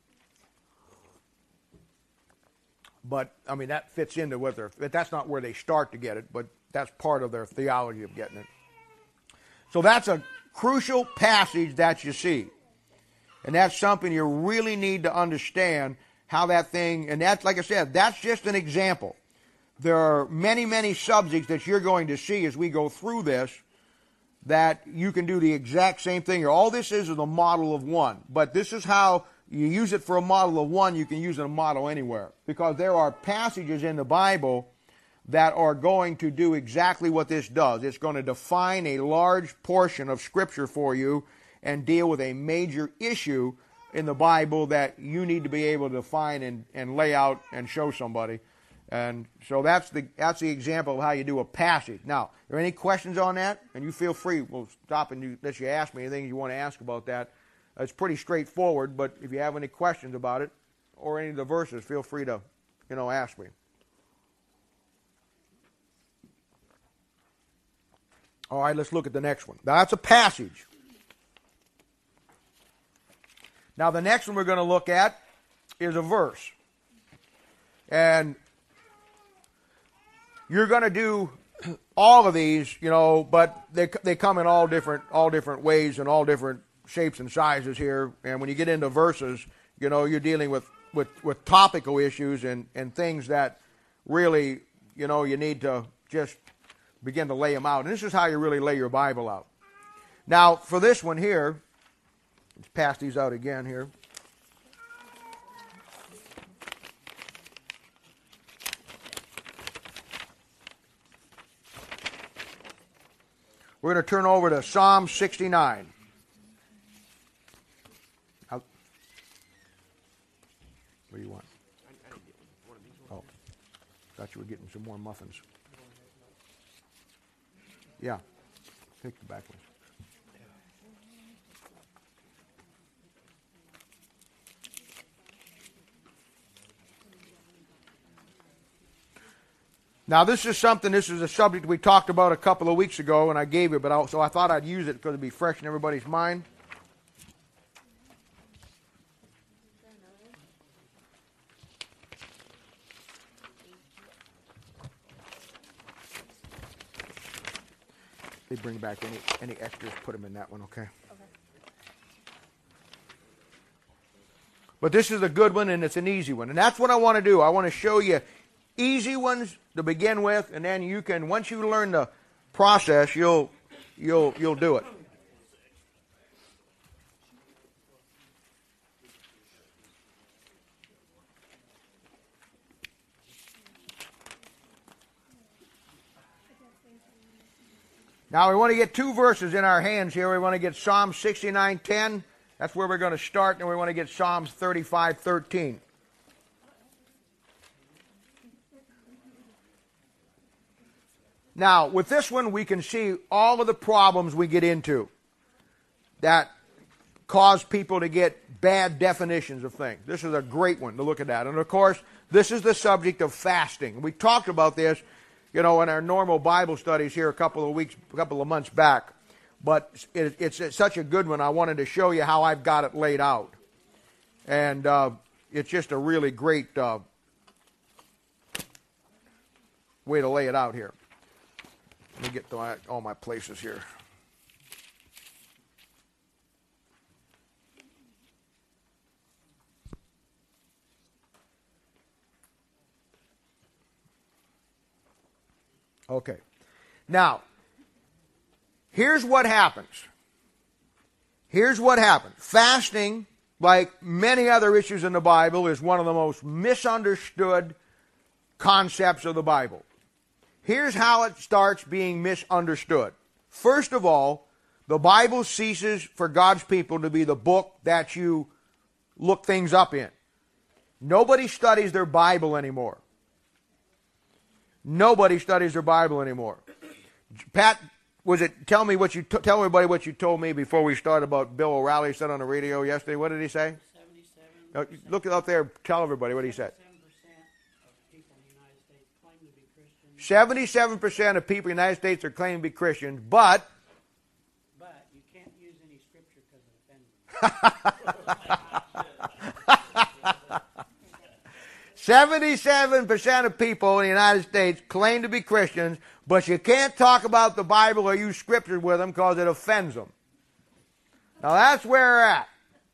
But I mean that fits into what they're. That's not where they start to get it, but that's part of their theology of getting it. So that's a crucial passage that you see, and that's something you really need to understand how that thing. And that's, like I said, that's just an example. There are many, many subjects that you're going to see as we go through this that you can do the exact same thing. All this is is a model of one. But this is how you use it for a model of one. You can use it a model anywhere. Because there are passages in the Bible that are going to do exactly what this does. It's going to define a large portion of Scripture for you and deal with a major issue in the Bible that you need to be able to define and, and lay out and show somebody. And so that's the that's the example of how you do a passage. Now, are there any questions on that? And you feel free. We'll stop and you, let you ask me anything you want to ask about that. It's pretty straightforward, but if you have any questions about it or any of the verses, feel free to, you know, ask me. All right, let's look at the next one. Now, that's a passage. Now, the next one we're going to look at is a verse. And you're going to do all of these, you know, but they they come in all different all different ways and all different shapes and sizes here. And when you get into verses, you know, you're dealing with, with, with topical issues and, and things that really, you know, you need to just begin to lay them out. And this is how you really lay your Bible out. Now, for this one here, let's pass these out again here. We're going to turn over to Psalm sixty-nine. What do you want? Oh, thought you were getting some more muffins. Yeah, take the back ones. Now, this is something, this is a subject we talked about a couple of weeks ago, and I gave it, but I, so I thought I'd use it because it'd be fresh in everybody's mind. They bring back any, any extras, put them in that one, okay? Okay. But this is a good one, and it's an easy one. And that's what I want to do. I want to show you easy ones to begin with, and then you can, once you learn the process, you'll, you'll, you'll do it. Now we want to get two verses in our hands here. We want to get Psalm sixty-nine ten. That's where we're going to start. And we want to get Psalms thirty-five thirteen. Now, with this one, we can see all of the problems we get into that cause people to get bad definitions of things. This is a great one to look at that. And of course, this is the subject of fasting. We talked about this, you know, in our normal Bible studies here a couple of weeks, a couple of months back. But it, it's, it's such a good one, I wanted to show you how I've got it laid out. And uh, it's just a really great uh, way to lay it out here. Let me get to my, all my places here. Okay. Now, here's what happens. Here's what happens. Fasting, like many other issues in the Bible, is one of the most misunderstood concepts of the Bible. Here's how it starts being misunderstood. First of all, the Bible ceases for God's people to be the book that you look things up in. Nobody studies their Bible anymore. Nobody studies their Bible anymore. Pat, was it? Tell me what you t- tell everybody what you told me before we started about Bill O'Reilly said on the radio yesterday. What did he say? Seventy-seven. Uh, look out there. Tell everybody what he said. Seventy-seven percent of people in the United States are claiming to be Christians, but but you can't use any scripture because it offends them. seventy-seven percent of people in the United States claim to be Christians, but you can't talk about the Bible or use scriptures with them because it offends them. Now that's where we're at.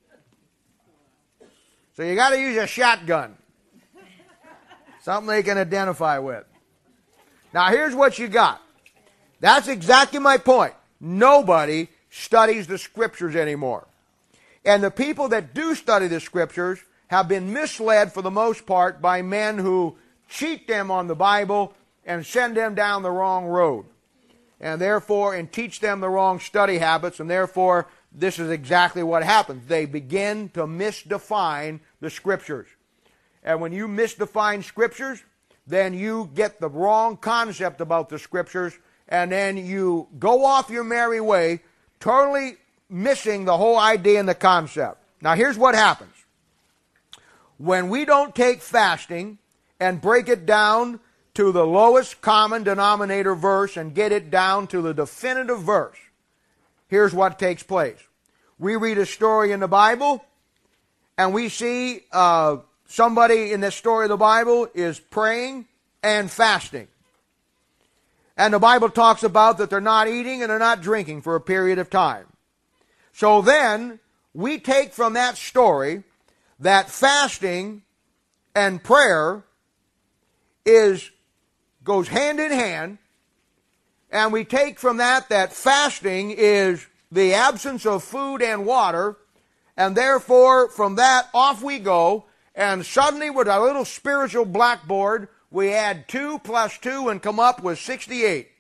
So you got to use a shotgun. Something they can identify with. Now here's what you got. That's exactly my point. Nobody studies the scriptures anymore. And the people that do study the scriptures have been misled for the most part by men who cheat them on the Bible and send them down the wrong road. And therefore, and teach them the wrong study habits, and therefore, this is exactly what happens. They begin to misdefine the scriptures. And when you misdefine scriptures, then you get the wrong concept about the scriptures, and then you go off your merry way, totally missing the whole idea and the concept. Now here's what happens. When we don't take fasting and break it down to the lowest common denominator verse and get it down to the definitive verse, here's what takes place. We read a story in the Bible, and we see uh, somebody in this story of the Bible is praying and fasting. And the Bible talks about that they're not eating and they're not drinking for a period of time. So then, we take from that story that fasting and prayer is goes hand in hand, and we take from that that fasting is the absence of food and water, and therefore from that off we go, and suddenly with a little spiritual blackboard we add two plus two and come up with sixty-eight.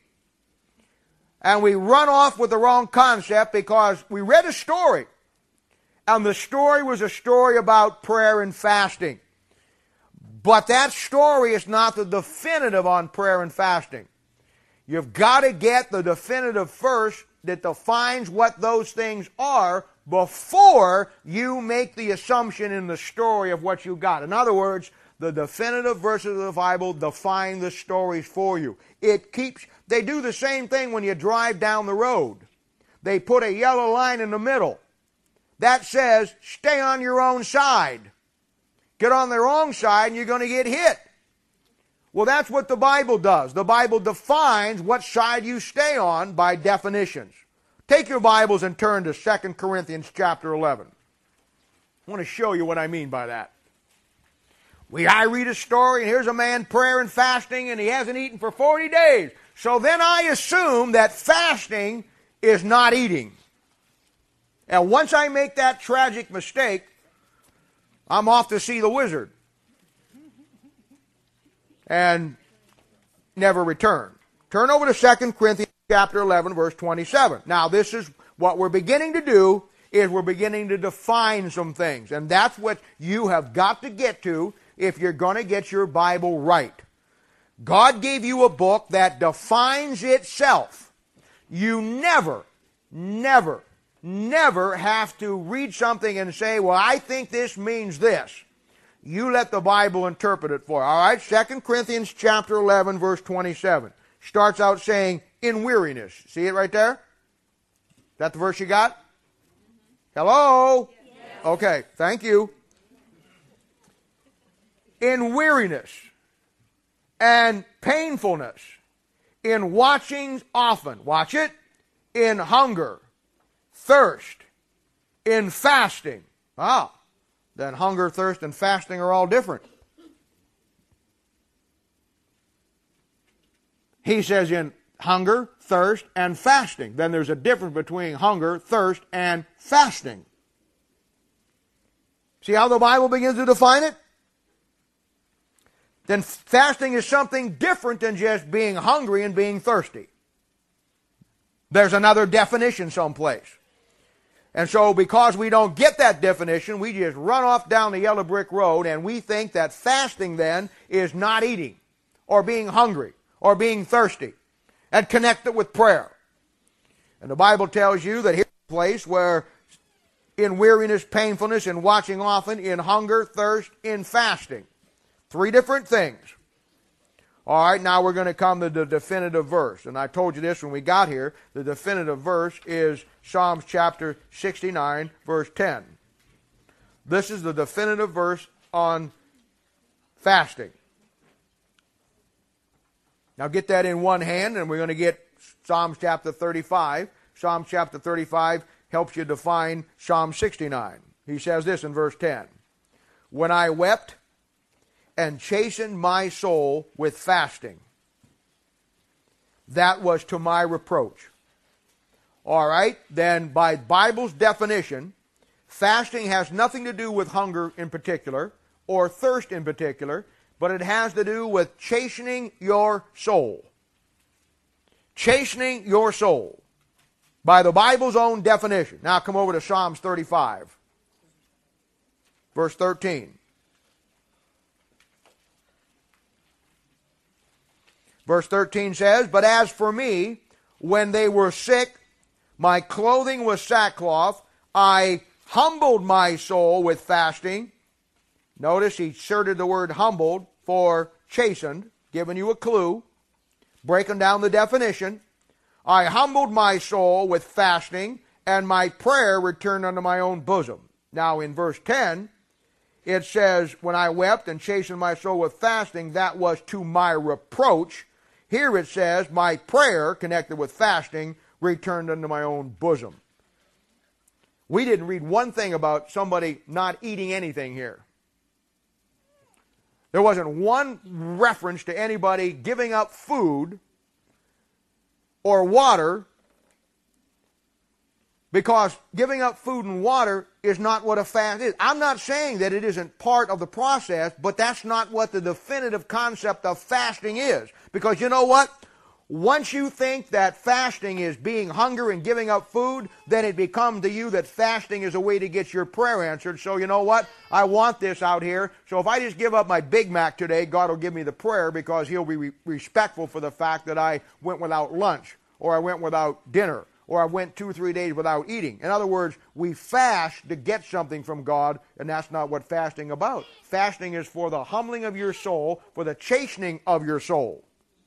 And we run off with the wrong concept because we read a story, and the story was a story about prayer and fasting. But that story is not the definitive on prayer and fasting. You've got to get the definitive first that defines what those things are before you make the assumption in the story of what you got. In other words, the definitive verses of the Bible define the stories for you. It keeps, they do the same thing when you drive down the road. They put a yellow line in the middle. That says, stay on your own side. Get on the wrong side and you're going to get hit. Well, that's what the Bible does. The Bible defines what side you stay on by definitions. Take your Bibles and turn to Second Corinthians chapter eleven. I want to show you what I mean by that. We, I read a story, and here's a man prayer and fasting, and he hasn't eaten for forty days. So then I assume that fasting is not eating. And once I make that tragic mistake, I'm off to see the wizard. And never return. Turn over to Second Corinthians chapter eleven, verse twenty-seven. Now, this is what we're beginning to do, is we're beginning to define some things. And that's what you have got to get to if you're going to get your Bible right. God gave you a book that defines itself. You never, never, never have to read something and say, well, I think this means this. You let the Bible interpret it for you. All right, Second Corinthians chapter eleven, verse twenty-seven. Starts out saying, in weariness. See it right there? Is that the verse you got? Hello? Yes. Okay, thank you. In weariness and painfulness, in watchings often, watch it, in hunger, thirst, in fasting. Ah, then hunger, thirst, and fasting are all different. He says in hunger, thirst, and fasting. Then there's a difference between hunger, thirst, and fasting. See how the Bible begins to define it? Then fasting is something different than just being hungry and being thirsty. There's another definition someplace. And so because we don't get that definition, we just run off down the yellow brick road and we think that fasting then is not eating or being hungry or being thirsty and connect it with prayer. And the Bible tells you that here's a place where in weariness, painfulness, in watching often, in hunger, thirst, in fasting. Three different things. All right, now we're going to come to the definitive verse. And I told you this when we got here. The definitive verse is Psalms chapter sixty-nine, verse ten. This is the definitive verse on fasting. Now get that in one hand, and we're going to get Psalms chapter thirty-five. Psalms chapter thirty-five helps you define Psalm sixty-nine. He says this in verse ten. When I wept and chastened my soul with fasting, that was to my reproach. All right, then by Bible's definition, fasting has nothing to do with hunger in particular or thirst in particular, but it has to do with chastening your soul. Chastening your soul by the Bible's own definition. Now come over to Psalms thirty-five, verse thirteen. Verse thirteen says, but as for me, when they were sick, my clothing was sackcloth. I humbled my soul with fasting. Notice he inserted the word humbled for chastened, giving you a clue, breaking down the definition. I humbled my soul with fasting, and my prayer returned unto my own bosom. Now in verse ten, it says, when I wept and chastened my soul with fasting, that was to my reproach. Here it says, my prayer, connected with fasting, returned unto my own bosom. We didn't read one thing about somebody not eating anything here. There wasn't one reference to anybody giving up food or water, because giving up food and water is not what a fast is. I'm not saying that it isn't part of the process, but that's not what the definitive concept of fasting is. Because you know what? Once you think that fasting is being hungry and giving up food, then it becomes to you that fasting is a way to get your prayer answered. So you know what? I want this out here. So if I just give up my Big Mac today, God will give me the prayer because He'll be re- respectful for the fact that I went without lunch or I went without dinner or I went two or three days without eating. In other words, we fast to get something from God, and that's not what fasting is about. Fasting is for the humbling of your soul, for the chastening of your soul.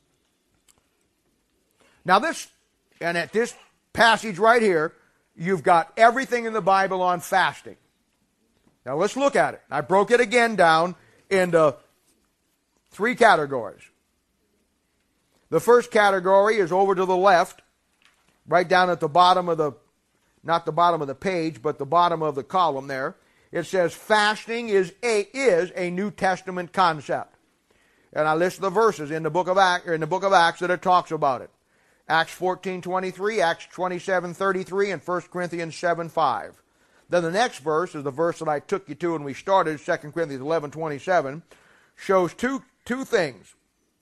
Now this, and at this passage right here, you've got everything in the Bible on fasting. Now let's look at it. I broke it again down into three categories. The first category is over to the left, right down at the bottom of the, not the bottom of the page, but the bottom of the column there. It says fasting is a, is a New Testament concept. And I list the verses in the book of Acts, in the book of Acts that it talks about it. Acts fourteen twenty-three, Acts twenty-seven thirty-three, and First Corinthians seven five. Then the next verse is the verse that I took you to when we started, Second Corinthians eleven twenty-seven, shows two, two things.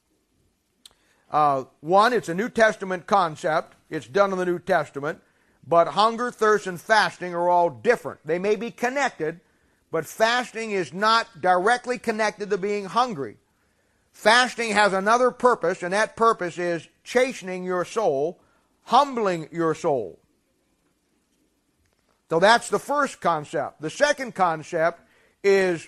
Uh, one, it's a New Testament concept. It's done in the New Testament. But hunger, thirst, and fasting are all different. They may be connected, but fasting is not directly connected to being hungry. Fasting has another purpose, and that purpose is chastening your soul, humbling your soul. So that's the first concept. The second concept is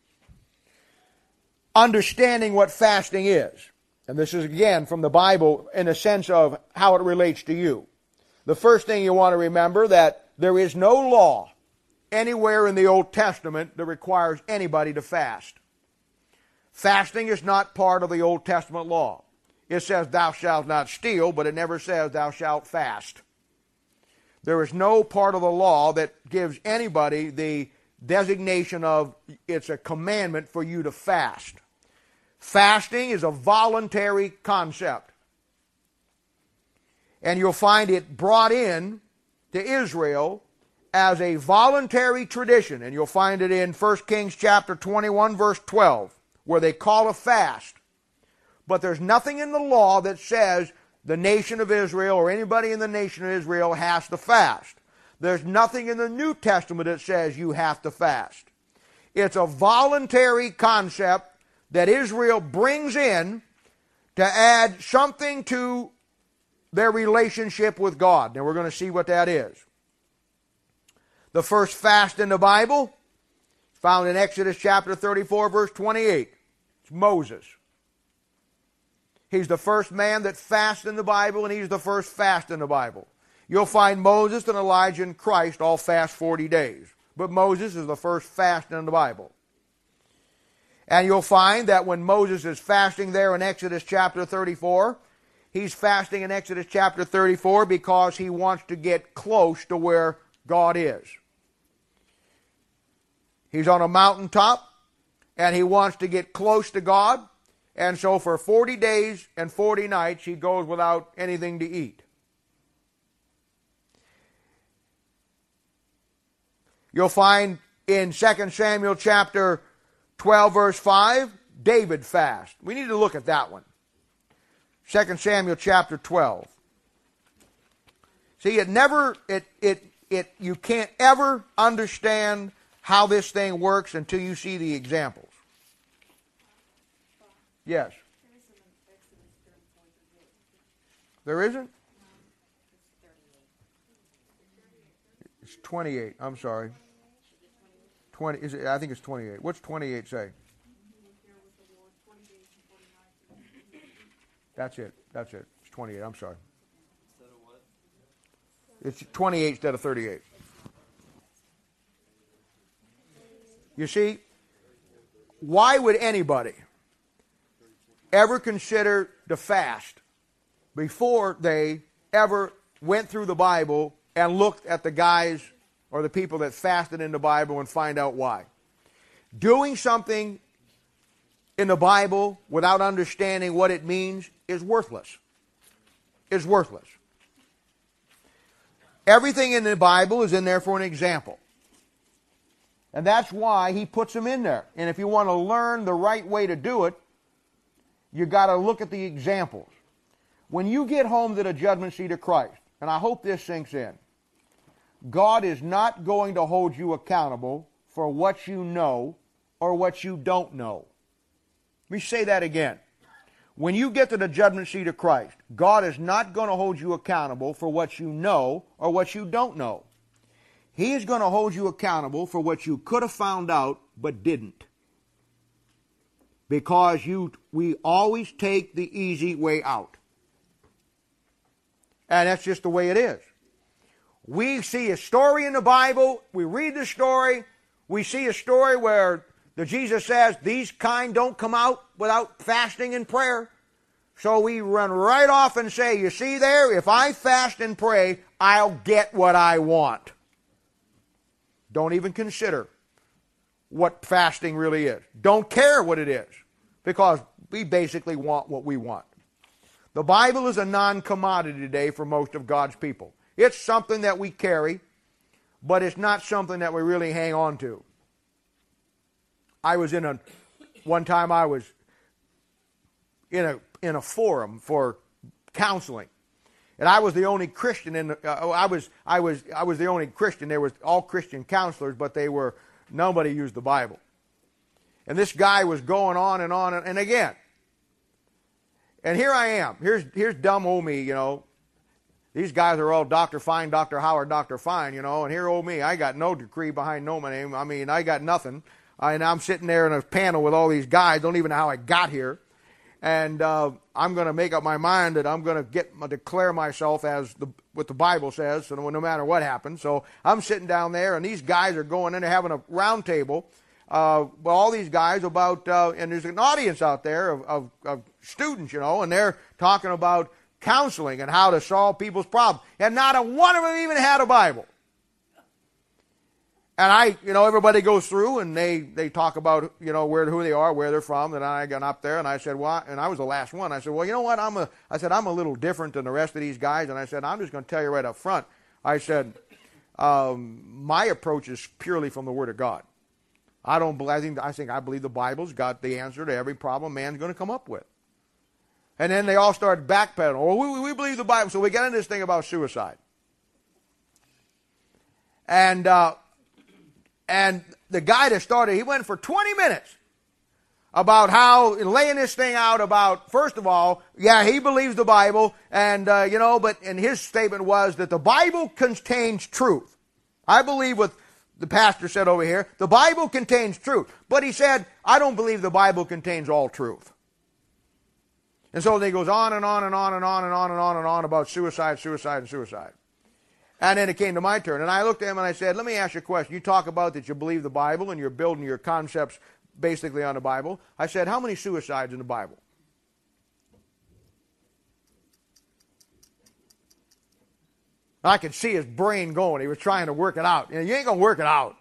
understanding what fasting is. And this is, again, from the Bible in a sense of how it relates to you. The first thing you want to remember that there is no law anywhere in the Old Testament that requires anybody to fast. Fasting is not part of the Old Testament law. It says thou shalt not steal, but it never says thou shalt fast. There is no part of the law that gives anybody the designation of it's a commandment for you to fast. Fasting is a voluntary concept. And you'll find it brought in to Israel as a voluntary tradition. And you'll find it in First Kings chapter twenty-one, verse twelve, where they call a fast. But there's nothing in the law that says the nation of Israel or anybody in the nation of Israel has to fast. There's nothing in the New Testament that says you have to fast. It's a voluntary concept that Israel brings in to add something to their relationship with God. Now we're going to see what that is. The first fast in the Bible is found in Exodus chapter thirty-four, verse twenty-eight. It's Moses. He's the first man that fasts in the Bible, and he's the first fast in the Bible. You'll find Moses and Elijah and Christ all fast forty days. But Moses is the first fast in the Bible. And you'll find that when Moses is fasting there in Exodus chapter thirty-four, he's fasting in Exodus chapter thirty-four because he wants to get close to where God is. He's on a mountaintop, and he wants to get close to God. And so for forty days and forty nights, he goes without anything to eat. You'll find in Second Samuel chapter twelve, verse five, David fast. We need to look at that one. Second Samuel chapter twelve. See, it never, it, it, it, you can't ever understand how this thing works until you see the examples. Yes. There isn't? It's twenty-eight. I'm sorry. twenty. Is it, I think it's twenty-eight. What's twenty-eight say? That's it. That's it. It's twenty-eight. I'm sorry. It's twenty-eight instead of thirty-eight. You see, why would anybody ever consider the fast before they ever went through the Bible and looked at the guys or the people that fasted in the Bible and find out why? Doing something in the Bible without understanding what it means is worthless. Is worthless. Everything in the Bible is in there for an example. And that's why he puts them in there. And if you want to learn the right way to do it, you got to look at the examples. When you get home to the judgment seat of Christ, and I hope this sinks in, God is not going to hold you accountable for what you know or what you don't know. Let me say that again. when you get to the judgment seat of Christ, God is not going to hold you accountable for what you know or what you don't know. He is going to hold you accountable for what you could have found out but didn't. Because you, we always take the easy way out. And that's just the way it is. We see a story in the Bible, we read the story, we see a story where the Jesus says, these kind don't come out without fasting and prayer. So we run right off and say, you see there, if I fast and pray, I'll get what I want. Don't even consider what fasting really is. Don't care what it is, because we basically want what we want. The Bible is a non-commodity today for most of God's people. It's something that we carry, but it's not something that we really hang on to. I was in a, one time I was in a in a forum for counseling, and I was the only Christian in the, uh, I was I was I was the only Christian. There was all Christian counselors, but they were nobody used the Bible. And this guy was going on and on and, and again. And here I am. Here's here's dumb old me, you know. These guys are all Doctor Fine, Doctor Howard, Doctor Fine, you know. And here old me, I got no degree behind no my name. I mean, I got nothing. And I'm sitting there in a panel with all these guys. Don't even know how I got here. And uh, I'm going to make up my mind that I'm going to get declare myself as the, what the Bible says, so no matter what happens. So I'm sitting down there, and these guys are going in and having a round table. Uh, well, all these guys about, uh, and there's an audience out there of, of, of students, you know, and they're talking about counseling and how to solve people's problems. And not a one of them even had a Bible. And I, you know, everybody goes through and they, they talk about, you know, where, who they are, where they're from. And I got up there and I said, well, and I was the last one. I said, well, you know what? I'm a, I said, I'm a little different than the rest of these guys. And I said, I'm just going to tell you right up front. I said, um, my approach is purely from the Word of God. I don't believe, I think, I think I believe the Bible's got the answer to every problem man's going to come up with. And then they all started backpedaling. Oh, we, we believe the Bible. So we got into this thing about suicide. And, uh, And the guy that started, he went for twenty minutes about how, laying this thing out about, first of all, yeah, he believes the Bible, and, uh, you know, but, and his statement was that the Bible contains truth. I believe what the pastor said over here, the Bible contains truth. But he said, I don't believe the Bible contains all truth. And so he goes on and on and on and on and on and on and on about suicide, suicide, and suicide. And then it came to my turn. And I looked at him and I said, let me ask you a question. You talk about that you believe the Bible and you're building your concepts basically on the Bible. I said, how many suicides in the Bible? I could see his brain going. He was trying to work it out. You know, you ain't going to work it out.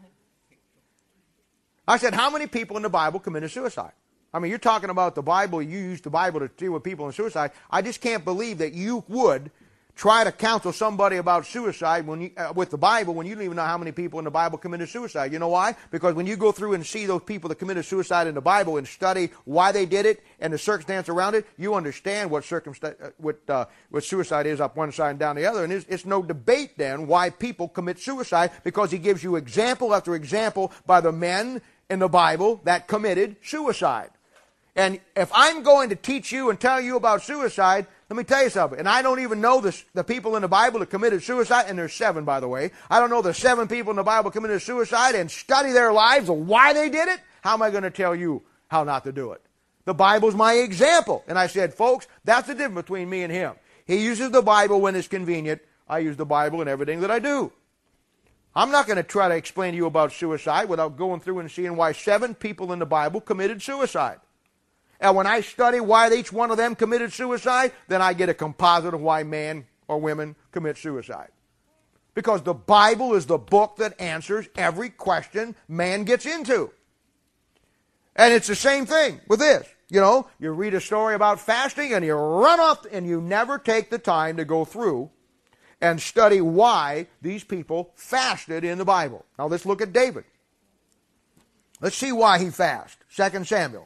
I said, how many people in the Bible committed suicide? I mean, you're talking about the Bible. You use the Bible to deal with people in suicide. I just can't believe that you would try to counsel somebody about suicide when you, uh, with the Bible when you don't even know how many people in the Bible committed suicide. You know why? Because when you go through and see those people that committed suicide in the Bible and study why they did it and the circumstance around it, you understand what circumstance, uh, what, uh, what suicide is up one side and down the other. And it's, it's no debate then why people commit suicide, because he gives you example after example by the men in the Bible that committed suicide. And if I'm going to teach you and tell you about suicide, let me tell you something. And I don't even know this, the people in the Bible that committed suicide, and there's seven, by the way. I don't know the seven people in the Bible committed suicide and study their lives and why they did it. How am I going to tell you how not to do it? The Bible's my example. And I said, folks, that's the difference between me and him. He uses the Bible when it's convenient. I use the Bible in everything that I do. I'm not going to try to explain to you about suicide without going through and seeing why seven people in the Bible committed suicide. And when I study why each one of them committed suicide, then I get a composite of why man or women commit suicide. Because the Bible is the book that answers every question man gets into. And it's the same thing with this. You know, you read a story about fasting and you run off and you never take the time to go through and study why these people fasted in the Bible. Now let's look at David. Let's see why he fasted. Second Samuel.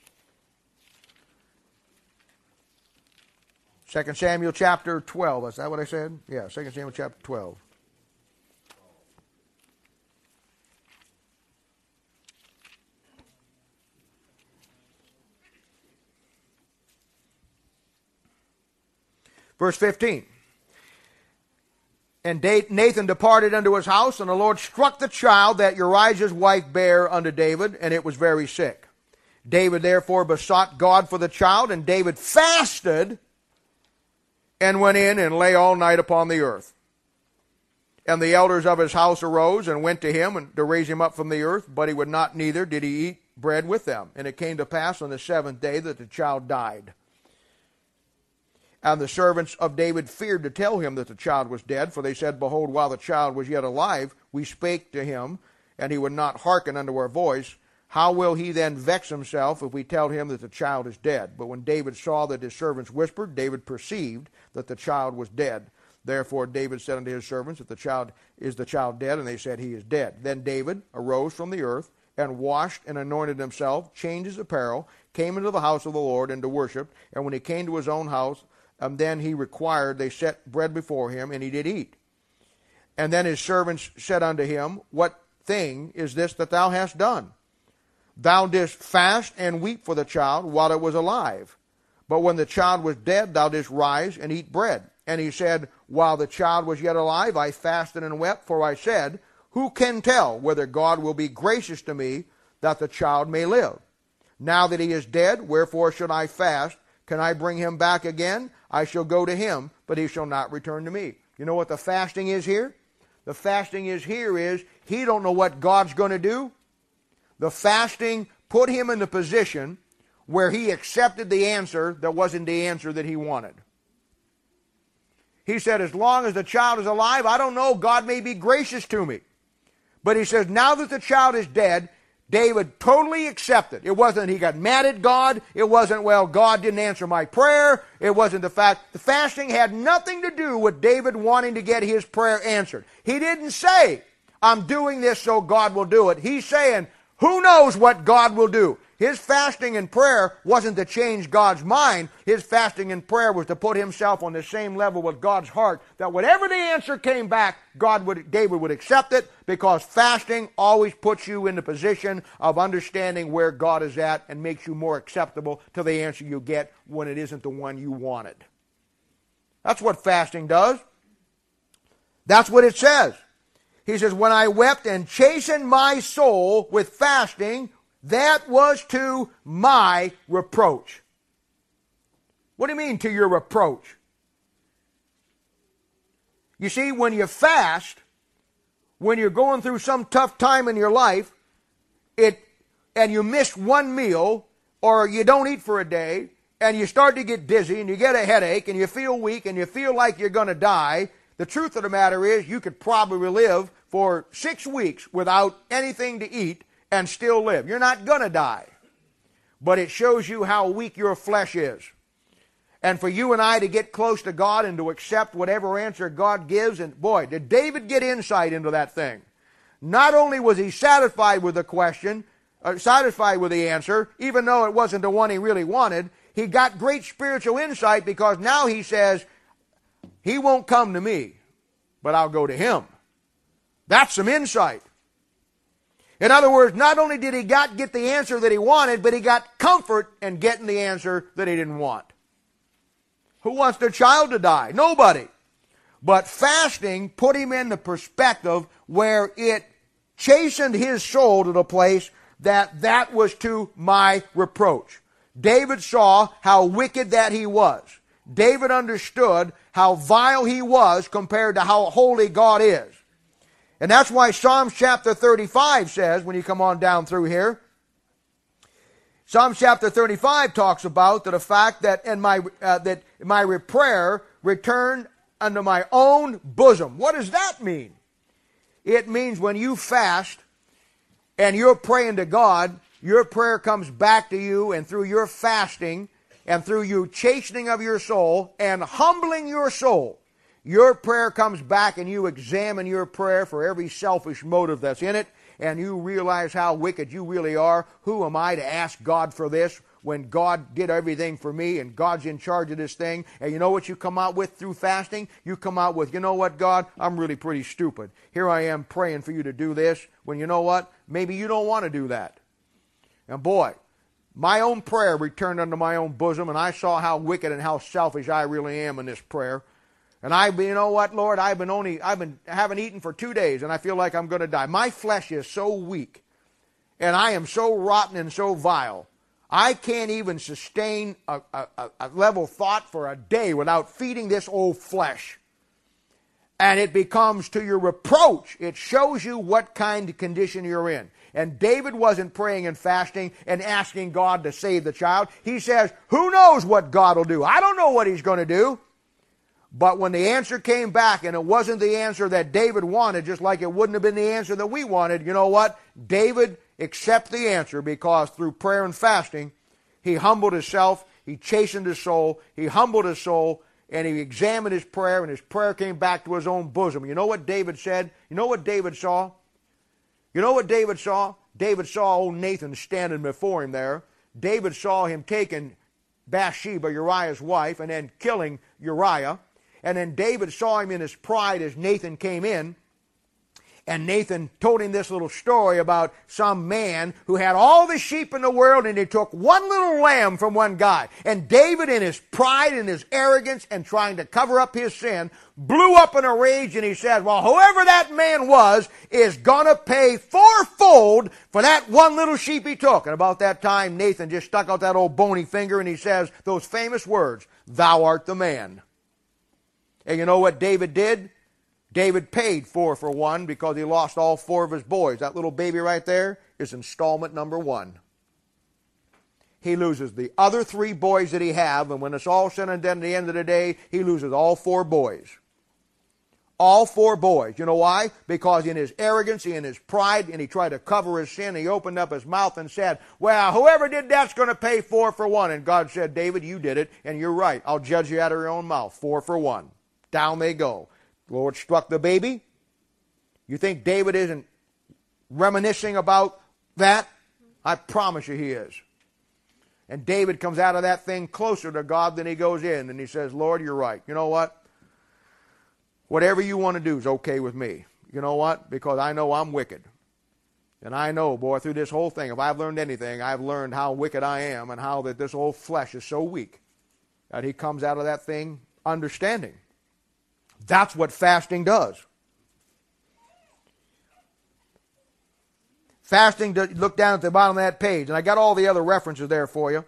Second Samuel chapter twelve. Is that what I said? Yeah, Second Samuel chapter twelve. Verse fifteen. And Nathan departed unto his house, and the Lord struck the child that Uriah's wife bare unto David, and it was very sick. David therefore besought God for the child, and David fasted and went in and lay all night upon the earth. And the elders of his house arose and went to him and to raise him up from the earth, but he would not, neither did he eat bread with them. And it came to pass on the seventh day that the child died. And the servants of David feared to tell him that the child was dead, for they said, Behold, while the child was yet alive, we spake to him, and he would not hearken unto our voice. How will he then vex himself if we tell him that the child is dead? But when David saw that his servants whispered, David perceived that the child was dead. Therefore David said unto his servants, If the child is the child dead? And they said, He is dead. Then David arose from the earth, and washed and anointed himself, changed his apparel, came into the house of the Lord, and to worship. And when he came to his own house, and then he required, they set bread before him, and he did eat. And then his servants said unto him, What thing is this that thou hast done? Thou didst fast and weep for the child while it was alive. But when the child was dead, thou didst rise and eat bread. And he said, While the child was yet alive, I fasted and wept, for I said, Who can tell whether God will be gracious to me, that the child may live? Now that he is dead, wherefore should I fast? Can I bring him back again? I shall go to him, but he shall not return to me. You know what the fasting is here? The fasting is here is, he don't know what God's going to do. The fasting put him in the position where he accepted the answer that wasn't the answer that he wanted. He said, as long as the child is alive, I don't know, God may be gracious to me. But he says, now that the child is dead, David totally accepted. It wasn't he got mad at God. It wasn't, well, God didn't answer my prayer. It wasn't the fact. The fasting had nothing to do with David wanting to get his prayer answered. He didn't say, I'm doing this so God will do it. He's saying, who knows what God will do? His fasting and prayer wasn't to change God's mind. His fasting and prayer was to put himself on the same level with God's heart, that whatever the answer came back, God would, David would accept it, because fasting always puts you in the position of understanding where God is at and makes you more acceptable to the answer you get when it isn't the one you wanted. That's what fasting does. That's what it says. He says, when I wept and chastened my soul with fasting, that was to my reproach. What do you mean, to your reproach? You see, when you fast, when you're going through some tough time in your life, it and you miss one meal, or you don't eat for a day, and you start to get dizzy, and you get a headache, and you feel weak, and you feel like you're going to die, the truth of the matter is you could probably live for six weeks without anything to eat and still live. You're not going to die. But it shows you how weak your flesh is. And for you and I to get close to God and to accept whatever answer God gives, and boy, did David get insight into that thing. Not only was he satisfied with the question, uh, satisfied with the answer, even though it wasn't the one he really wanted, he got great spiritual insight, because now he says, he won't come to me, but I'll go to him. That's some insight. In other words, not only did he got get the answer that he wanted, but he got comfort in getting the answer that he didn't want. Who wants their child to die? Nobody. But fasting put him in the perspective where it chastened his soul to the place that that was to my reproach. David saw how wicked that he was. David understood how vile he was compared to how holy God is. And that's why Psalms chapter thirty-five says, when you come on down through here, Psalms chapter thirty-five talks about the fact that in my uh, that my prayer returned unto my own bosom. What does that mean? It means when you fast and you're praying to God, your prayer comes back to you, and through your fasting and through you chastening of your soul and humbling your soul, your prayer comes back, and you examine your prayer for every selfish motive that's in it, and you realize how wicked you really are. Who am I to ask God for this when God did everything for me and God's in charge of this thing? And you know what you come out with through fasting? You come out with, you know what, God, I'm really pretty stupid. Here I am praying for you to do this when, you know what, maybe you don't want to do that. And boy, My own prayer returned unto my own bosom, and I saw how wicked and how selfish I really am in this prayer. And I, you know what, Lord, I've been only, I've been, I haven't eaten for two days, and I feel like I'm going to die. My flesh is so weak, and I am so rotten and so vile. I can't even sustain a, a, a level thought for a day without feeding this old flesh. And it becomes to your reproach. It shows you what kind of condition you're in. And David wasn't praying and fasting and asking God to save the child. He says, who knows what God will do? I don't know what he's going to do. But when the answer came back, and it wasn't the answer that David wanted, just like it wouldn't have been the answer that we wanted, you know what? David accepted the answer because through prayer and fasting, he humbled himself, he chastened his soul, he humbled his soul, and he examined his prayer, and his prayer came back to his own bosom. You know what David said? You know what David saw? You know what David saw? David saw old Nathan standing before him there. David saw him taking Bathsheba, Uriah's wife, and then killing Uriah. And then David saw him in his pride as Nathan came in. And Nathan told him this little story about some man who had all the sheep in the world, and he took one little lamb from one guy. And David, in his pride and his arrogance and trying to cover up his sin, blew up in a rage, and he said, well, whoever that man was is going to pay fourfold for that one little sheep he took. And about that time, Nathan just stuck out that old bony finger, and he says those famous words, thou art the man. And you know what David did? David paid four for one because he lost all four of his boys. That little baby right there is installment number one. He loses the other three boys that he have, and when it's all said and done at the end of the day, he loses all four boys. All four boys. You know why? Because in his arrogancy and his pride, and he tried to cover his sin, he opened up his mouth and said, well, whoever did that's going to pay four for one. And God said, David, you did it, and you're right. I'll judge you out of your own mouth. Four for one. Down they go. The Lord struck the baby. You think David isn't reminiscing about that? I promise you he is. And David comes out of that thing closer to God than he goes in. And he says, Lord, you're right. You know what? Whatever you want to do is okay with me. You know what? Because I know I'm wicked. And I know, boy, through this whole thing, if I've learned anything, I've learned how wicked I am and how that this old flesh is so weak that he comes out of that thing understanding. That's what fasting does. Fasting, look down at the bottom of that page, and I got all the other references there for you.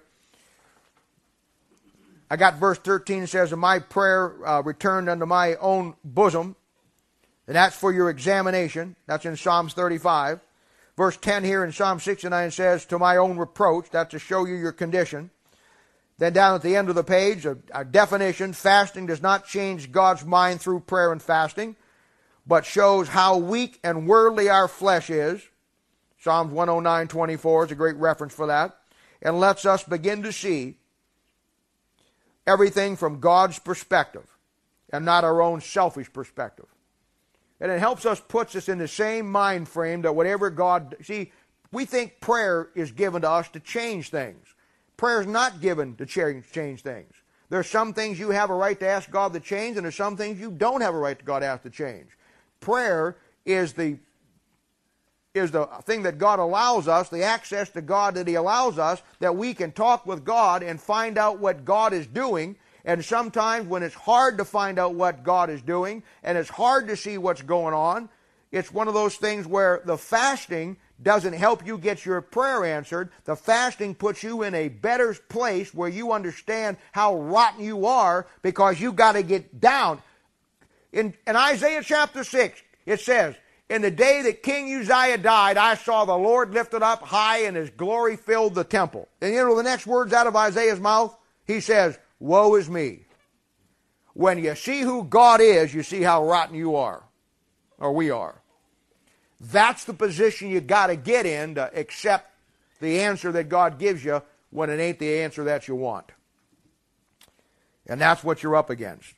I got verse thirteen, it says, and my prayer uh, returned unto my own bosom, and that's for your examination. That's in Psalms thirty-five. Verse ten here in Psalm sixty-nine says, to my own reproach. That's to show you your condition. Then down at the end of the page, a, a definition, fasting does not change God's mind through prayer and fasting, but shows how weak and worldly our flesh is. Psalms one oh nine twenty-four is a great reference for that. And lets us begin to see everything from God's perspective and not our own selfish perspective. And it helps us, puts us in the same mind frame that whatever God... See, we think prayer is given to us to change things. Prayer is not given to change, change things. There are some things you have a right to ask God to change, and there are some things you don't have a right to God to ask to change. Prayer is the, is the thing that God allows us, the access to God that He allows us, that we can talk with God and find out what God is doing. And sometimes when it's hard to find out what God is doing, and it's hard to see what's going on, it's one of those things where the fasting doesn't help you get your prayer answered. The fasting puts you in a better place where you understand how rotten you are because you got to get down. In, in Isaiah chapter six, it says, in the day that King Uzziah died, I saw the Lord lifted up high and His glory filled the temple. And you know the next words out of Isaiah's mouth? He says, woe is me. When you see who God is, you see how rotten you are, or we are. That's the position you got to get in to accept the answer that God gives you when it ain't the answer that you want. And that's what you're up against.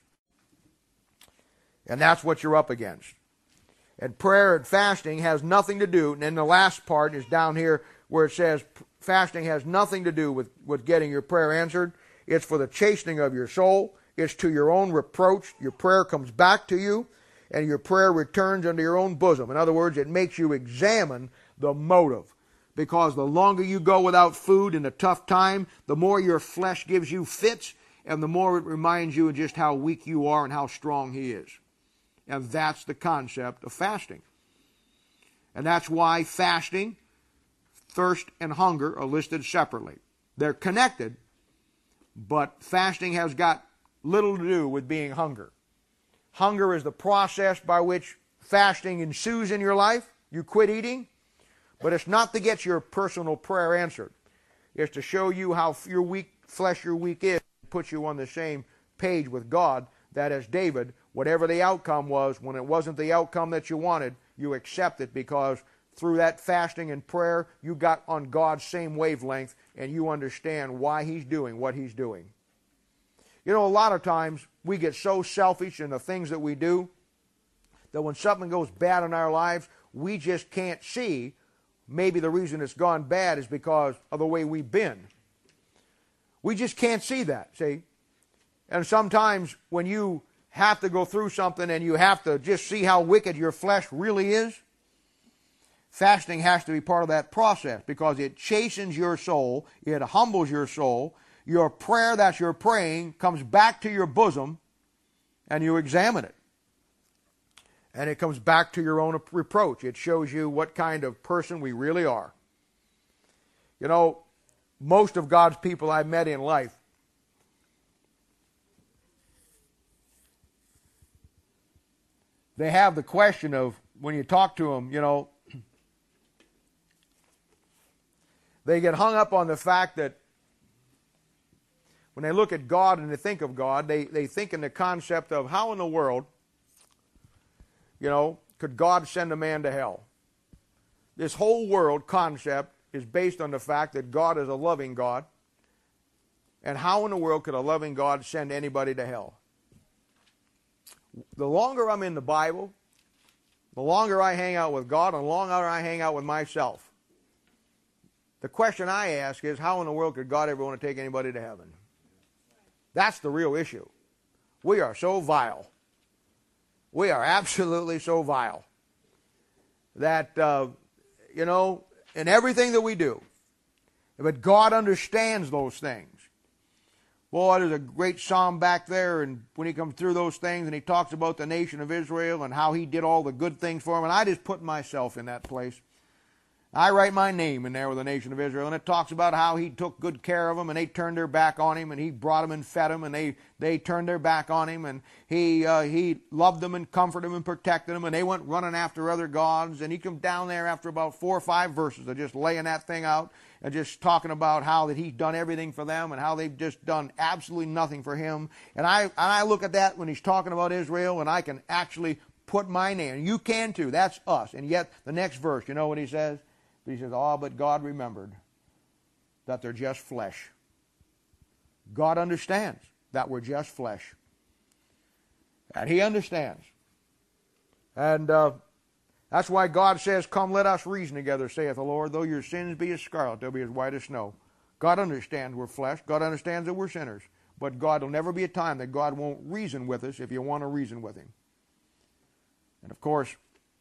And that's what you're up against. And prayer and fasting has nothing to do, and then the last part is down here where it says fasting has nothing to do with, with getting your prayer answered. It's for the chastening of your soul. It's to your own reproach. Your prayer comes back to you, and your prayer returns unto your own bosom. In other words, it makes you examine the motive. because the longer you go without food in a tough time, the more your flesh gives you fits, and the more it reminds you of just how weak you are and how strong He is. And that's the concept of fasting. And that's why fasting, thirst, and hunger are listed separately. They're connected, but fasting has got little to do with being hunger. Hunger is the process by which fasting ensues in your life. You quit eating, but it's not to get your personal prayer answered. It's to show you how your weak flesh your weak is, put you on the same page with God, that as David, whatever the outcome was, when it wasn't the outcome that you wanted, you accept it, because through that fasting and prayer, you got on God's same wavelength, and you understand why He's doing what He's doing. You know, a lot of times we get so selfish in the things that we do that when something goes bad in our lives, we just can't see maybe the reason it's gone bad is because of the way we've been. We just can't see that, see? And sometimes when you have to go through something and you have to just see how wicked your flesh really is, fasting has to be part of that process, because it chastens your soul, it humbles your soul. Your prayer that you're praying comes back to your bosom, and you examine it. And it comes back to your own reproach. It shows you what kind of person we really are. You know, most of God's people I've met in life, they have the question of, when you talk to them, you know, they get hung up on the fact that when they look at God and they think of God, they, they think in the concept of how in the world, you know, could God send a man to hell? This whole world concept is based on the fact that God is a loving God. And how in the world could a loving God send anybody to hell? The longer I'm in the Bible, the longer I hang out with God, and the longer I hang out with myself, the question I ask is, how in the world could God ever want to take anybody to heaven? That's the real issue. We are so vile. We are absolutely so vile that, uh, you know, in everything that we do, but God understands those things. Boy, there's a great psalm back there, and when he comes through those things and he talks about the nation of Israel and how he did all the good things for them, and I just put myself in that place. I write my name in there with the nation of Israel, and it talks about how he took good care of them, and they turned their back on him, and he brought them and fed them, and they, they turned their back on him, and he uh, he loved them and comforted them and protected them, and they went running after other gods, and he come down there after about four or five verses of just laying that thing out and just talking about how that he's done everything for them and how they've just done absolutely nothing for him. And I, and I look at that when he's talking about Israel, and I can actually put my name, and you can too, that's us. And yet the next verse, you know what he says? He says, oh, but God remembered that they're just flesh. God understands that we're just flesh. And he understands. And uh, that's why God says, come, let us reason together, saith the Lord. Though your sins be as scarlet, they'll be as white as snow. God understands we're flesh. God understands that we're sinners. But God will never be a time that God won't reason with us if you want to reason with him. And of course,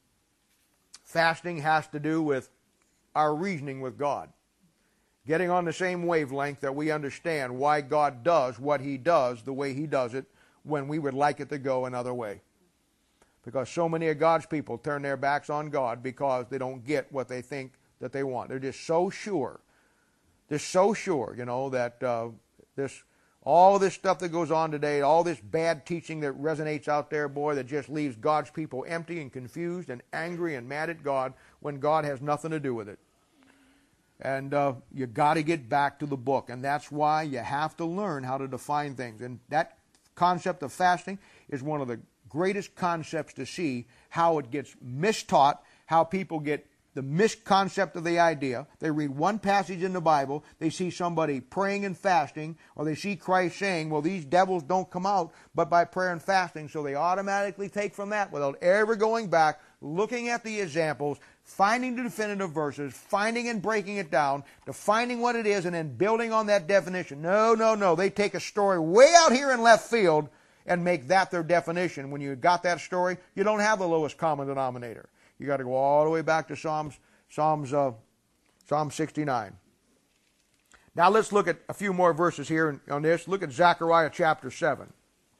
fasting has to do with our reasoning with God. Getting on the same wavelength that we understand why God does what he does the way he does it when we would like it to go another way. Because so many of God's people turn their backs on God because they don't get what they think that they want. They're just so sure. They're so sure, you know, that uh, this all this stuff that goes on today, all this bad teaching that resonates out there, boy, that just leaves God's people empty and confused and angry and mad at God when God has nothing to do with it. And uh, you got to get back to the book. And that's why you have to learn how to define things. And that concept of fasting is one of the greatest concepts to see how it gets mistaught, how people get the misconcept of the idea. They read one passage in the Bible, they see somebody praying and fasting, or they see Christ saying, well, these devils don't come out but by prayer and fasting. So they automatically take from that without ever going back, looking at the examples, finding the definitive verses, finding and breaking it down, defining what it is, and then building on that definition. No, no, no. They take a story way out here in left field and make that their definition. When you got that story, you don't have the lowest common denominator. You got to go all the way back to Psalms, Psalms, uh, Psalm sixty-nine. Now let's look at a few more verses here on this. Look at Zechariah chapter seven.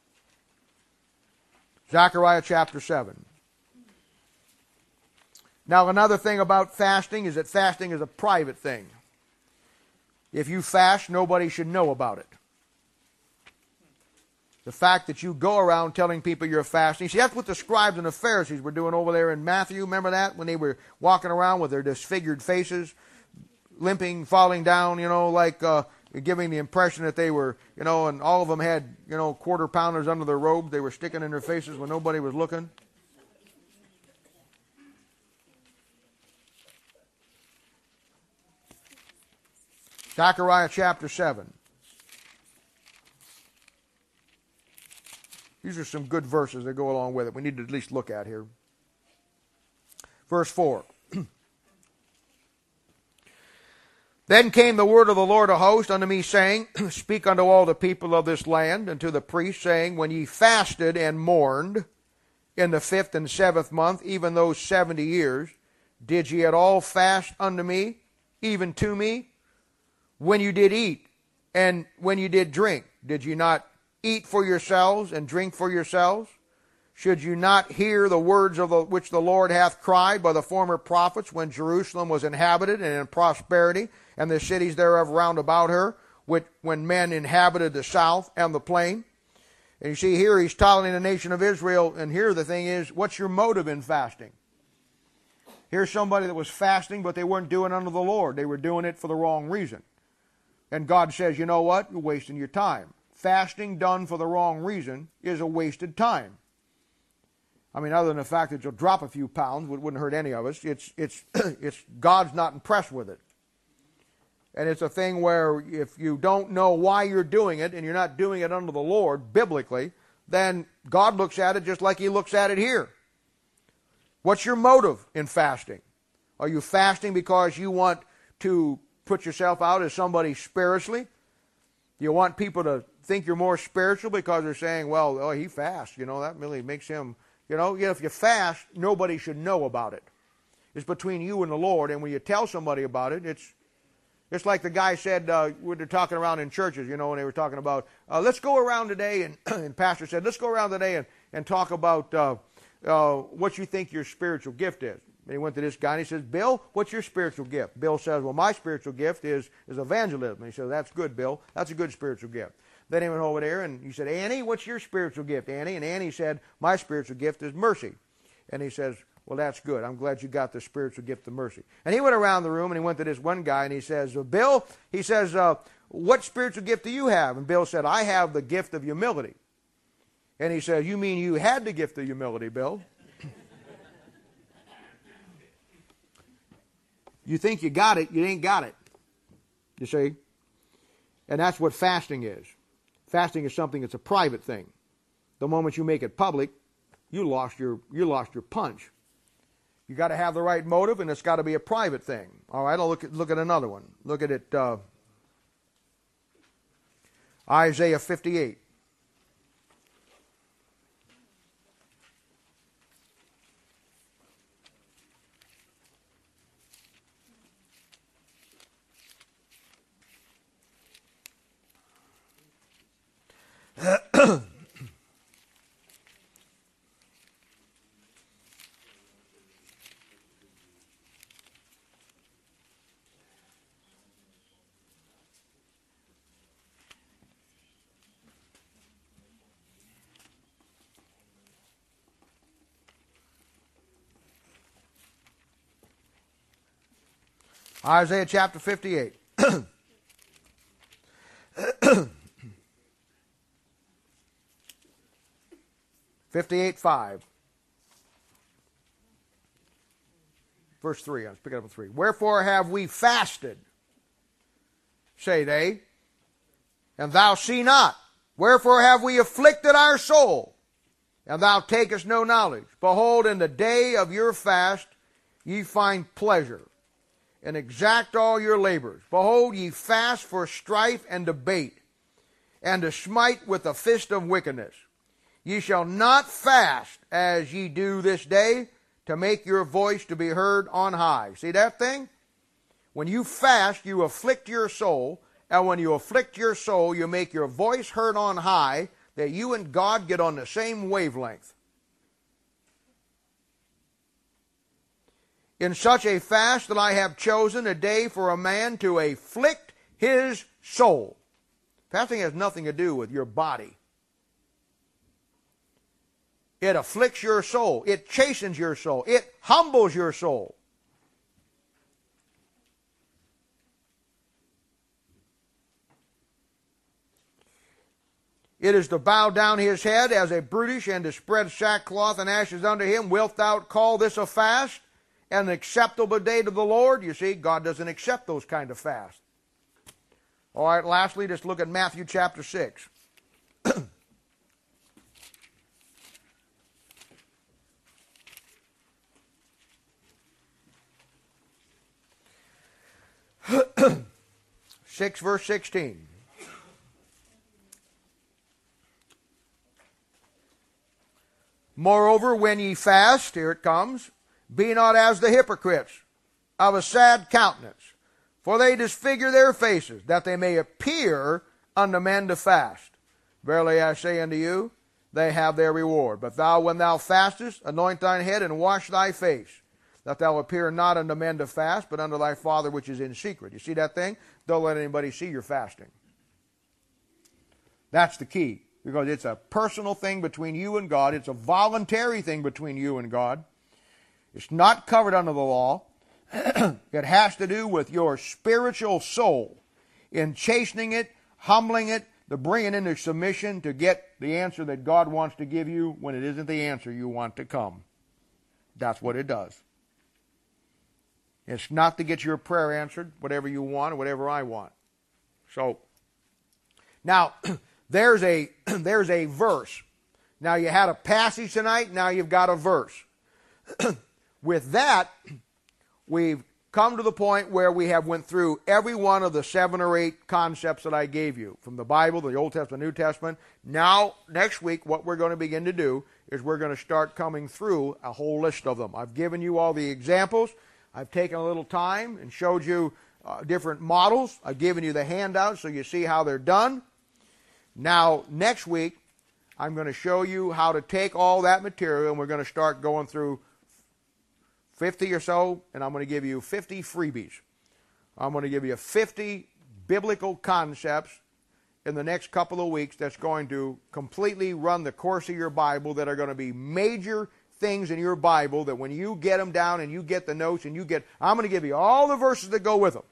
Zechariah chapter seven. Now another thing about fasting is that fasting is a private thing. If you fast, nobody should know about it. The fact that you go around telling people you're fasting. See, that's what the scribes and the Pharisees were doing over there in Matthew. Remember that? When they were walking around with their disfigured faces, limping, falling down, you know, like uh, giving the impression that they were, you know, and all of them had, you know, quarter pounders under their robes. They were sticking in their faces when nobody was looking. Zechariah chapter seven. These are some good verses that go along with it. We need to at least look at here. Verse four. Then came the word of the Lord of hosts unto me, saying, Speak unto all the people of this land, and to the priests, saying, When ye fasted and mourned in the fifth and seventh month, even those seventy years, did ye at all fast unto me, even to me? When you did eat, and when you did drink, did you not eat for yourselves and drink for yourselves? Should you not hear the words of the, which the Lord hath cried by the former prophets, when Jerusalem was inhabited and in prosperity, and the cities thereof round about her, which, when men inhabited the south and the plain? And you see here he's telling the nation of Israel, and here the thing is, what's your motive in fasting? Here's somebody that was fasting, but they weren't doing it unto the Lord. They were doing it for the wrong reason. And God says, you know what? You're wasting your time. Fasting done for the wrong reason is a wasted time. I mean, other than the fact that you'll drop a few pounds, it wouldn't hurt any of us. It's, it's, it's, God's not impressed with it. And it's a thing where if you don't know why you're doing it, and you're not doing it unto the Lord, biblically, then God looks at it just like he looks at it here. What's your motive in fasting? Are you fasting because you want to put yourself out as somebody spiritually? You want people to think you're more spiritual because they're saying, well, oh, he fasts. You know, that really makes him, you know, if you fast, nobody should know about it. It's between you and the Lord, and when you tell somebody about it, it's it's like the guy said, uh, when they're talking around in churches, you know, and they were talking about, uh, let's go around today, and, and pastor said, let's go around today and, and talk about uh, uh, what you think your spiritual gift is. And he went to this guy and he says, Bill, what's your spiritual gift? Bill says, well, my spiritual gift is, is evangelism. And he says, that's good, Bill. That's a good spiritual gift. Then he went over there and he said, Annie, what's your spiritual gift, Annie? And Annie said, my spiritual gift is mercy. And he says, well, that's good. I'm glad you got the spiritual gift of mercy. And he went around the room and he went to this one guy and he says, well, Bill, he says, uh, what spiritual gift do you have? And Bill said, I have the gift of humility. And he says, you mean you had the gift of humility, Bill? You think you got it, you ain't got it. You see? And that's what fasting is. Fasting is something that's a private thing. The moment you make it public, you lost your you lost your punch. You got to have the right motive, and it's got to be a private thing. All right, I'll look at look at another one. Look at it. Uh, Isaiah fifty-eight. Isaiah chapter fifty-eight. fifty-eight five. Verse three. Let's pick it up with three. Wherefore have we fasted, say they, and thou see not? Wherefore have we afflicted our soul, and thou takest no knowledge? Behold, in the day of your fast ye find pleasure, and exact all your labors. Behold, ye fast for strife and debate, and to smite with the fist of wickedness. Ye shall not fast as ye do this day, to make your voice to be heard on high. See that thing? When you fast, you afflict your soul, and when you afflict your soul, you make your voice heard on high, that you and God get on the same wavelength. In such a fast that I have chosen a day for a man to afflict his soul. Fasting has nothing to do with your body. It afflicts your soul. It chastens your soul. It humbles your soul. It is to bow down his head as a brutish, and to spread sackcloth and ashes unto him. Wilt thou call this a fast, and an acceptable day to the Lord? You see, God doesn't accept those kind of fasts. All right, lastly, just look at Matthew chapter six. six verse sixteen. Moreover, when ye fast, here it comes, be not as the hypocrites, of a sad countenance, for they disfigure their faces, that they may appear unto men to fast. Verily I say unto you, they have their reward. But thou, when thou fastest, anoint thine head and wash thy face, that thou appear not unto men to fast, but unto thy Father which is in secret. You see that thing? Don't let anybody see you're fasting. That's the key. Because it's a personal thing between you and God. It's a voluntary thing between you and God. It's not covered under the law. It has to do with your spiritual soul in chastening it, humbling it, to bring it into submission to get the answer that God wants to give you when it isn't the answer you want to come. That's what it does. It's not to get your prayer answered, whatever you want or whatever I want. So, now, there's a, there's a verse. Now, you had a passage tonight, now you've got a verse. With that, we've come to the point where we have went through every one of the seven or eight concepts that I gave you from the Bible, the Old Testament, New Testament. Now, next week, what we're going to begin to do is we're going to start coming through a whole list of them. I've given you all the examples. I've taken a little time and showed you uh, different models. I've given you the handout so you see how they're done. Now, next week, I'm going to show you how to take all that material, and we're going to start going through fifty or so, and I'm going to give you fifty freebies. I'm going to give you fifty biblical concepts in the next couple of weeks that's going to completely run the course of your Bible, that are going to be major things in your Bible that when you get them down and you get the notes and you get, I'm going to give you all the verses that go with them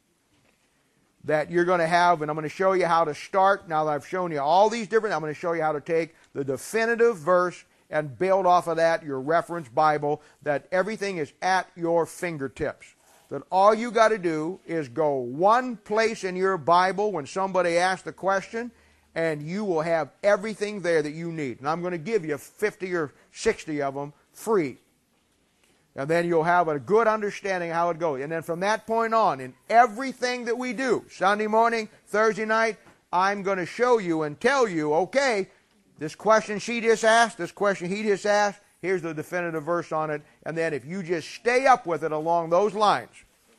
that you're going to have, and I'm going to show you how to start. Now that I've shown you all these different, I'm going to show you how to take the definitive verse and build off of that your reference Bible, that everything is at your fingertips. That all you got to do is go one place in your Bible when somebody asks a question, and you will have everything there that you need. And I'm going to give you fifty or sixty of them free. And then you'll have a good understanding how it goes. And then from that point on, in everything that we do, Sunday morning, Thursday night, I'm going to show you and tell you, okay, this question she just asked, this question he just asked, here's the definitive verse on it. And then if you just stay up with it along those lines,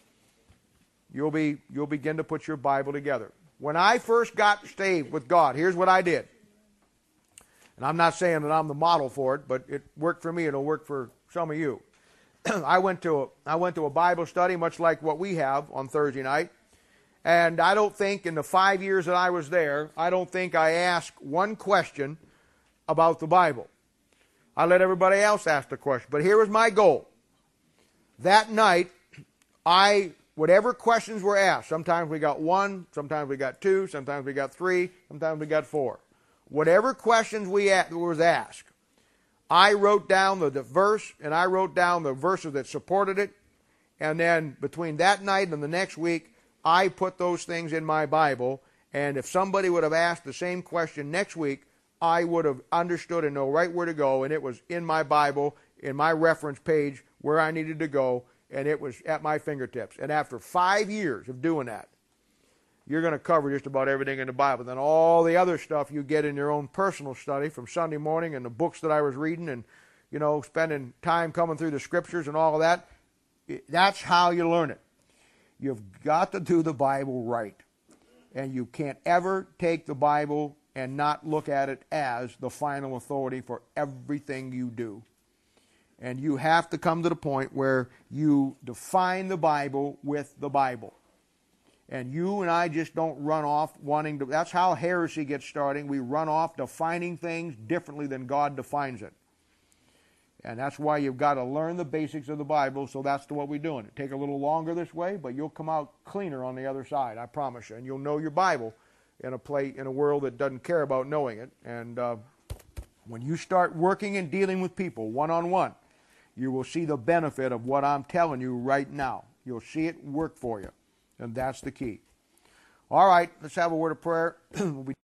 you'll be you'll begin to put your Bible together. When I first got saved with God, here's what I did. And I'm not saying that I'm the model for it, but it worked for me. It'll work for some of you. I went to a, I went to a Bible study, much like what we have on Thursday night. And I don't think in the five years that I was there, I don't think I asked one question about the Bible. I let everybody else ask the question. But here was my goal. That night, I, whatever questions were asked, sometimes we got one, sometimes we got two, sometimes we got three, sometimes we got four. Whatever questions we a- was asked, I wrote down the, the verse, and I wrote down the verses that supported it. And then between that night and the next week, I put those things in my Bible. And if somebody would have asked the same question next week, I would have understood and know right where to go. And it was in my Bible, in my reference page, where I needed to go. And it was at my fingertips. And after five years of doing that, you're going to cover just about everything in the Bible. Then all the other stuff you get in your own personal study from Sunday morning and the books that I was reading and, you know, spending time coming through the Scriptures and all of that, that's how you learn it. You've got to do the Bible right. And you can't ever take the Bible and not look at it as the final authority for everything you do. And you have to come to the point where you define the Bible with the Bible. And you and I just don't run off wanting to. That's how heresy gets starting. We run off defining things differently than God defines it. And that's why you've got to learn the basics of the Bible, so that's what we're doing. It'll take a little longer this way, but you'll come out cleaner on the other side, I promise you. And you'll know your Bible in a play, in a world that doesn't care about knowing it. And uh, when you start working and dealing with people one-on-one, you will see the benefit of what I'm telling you right now. You'll see it work for you. And that's the key. All right, let's have a word of prayer. We'll be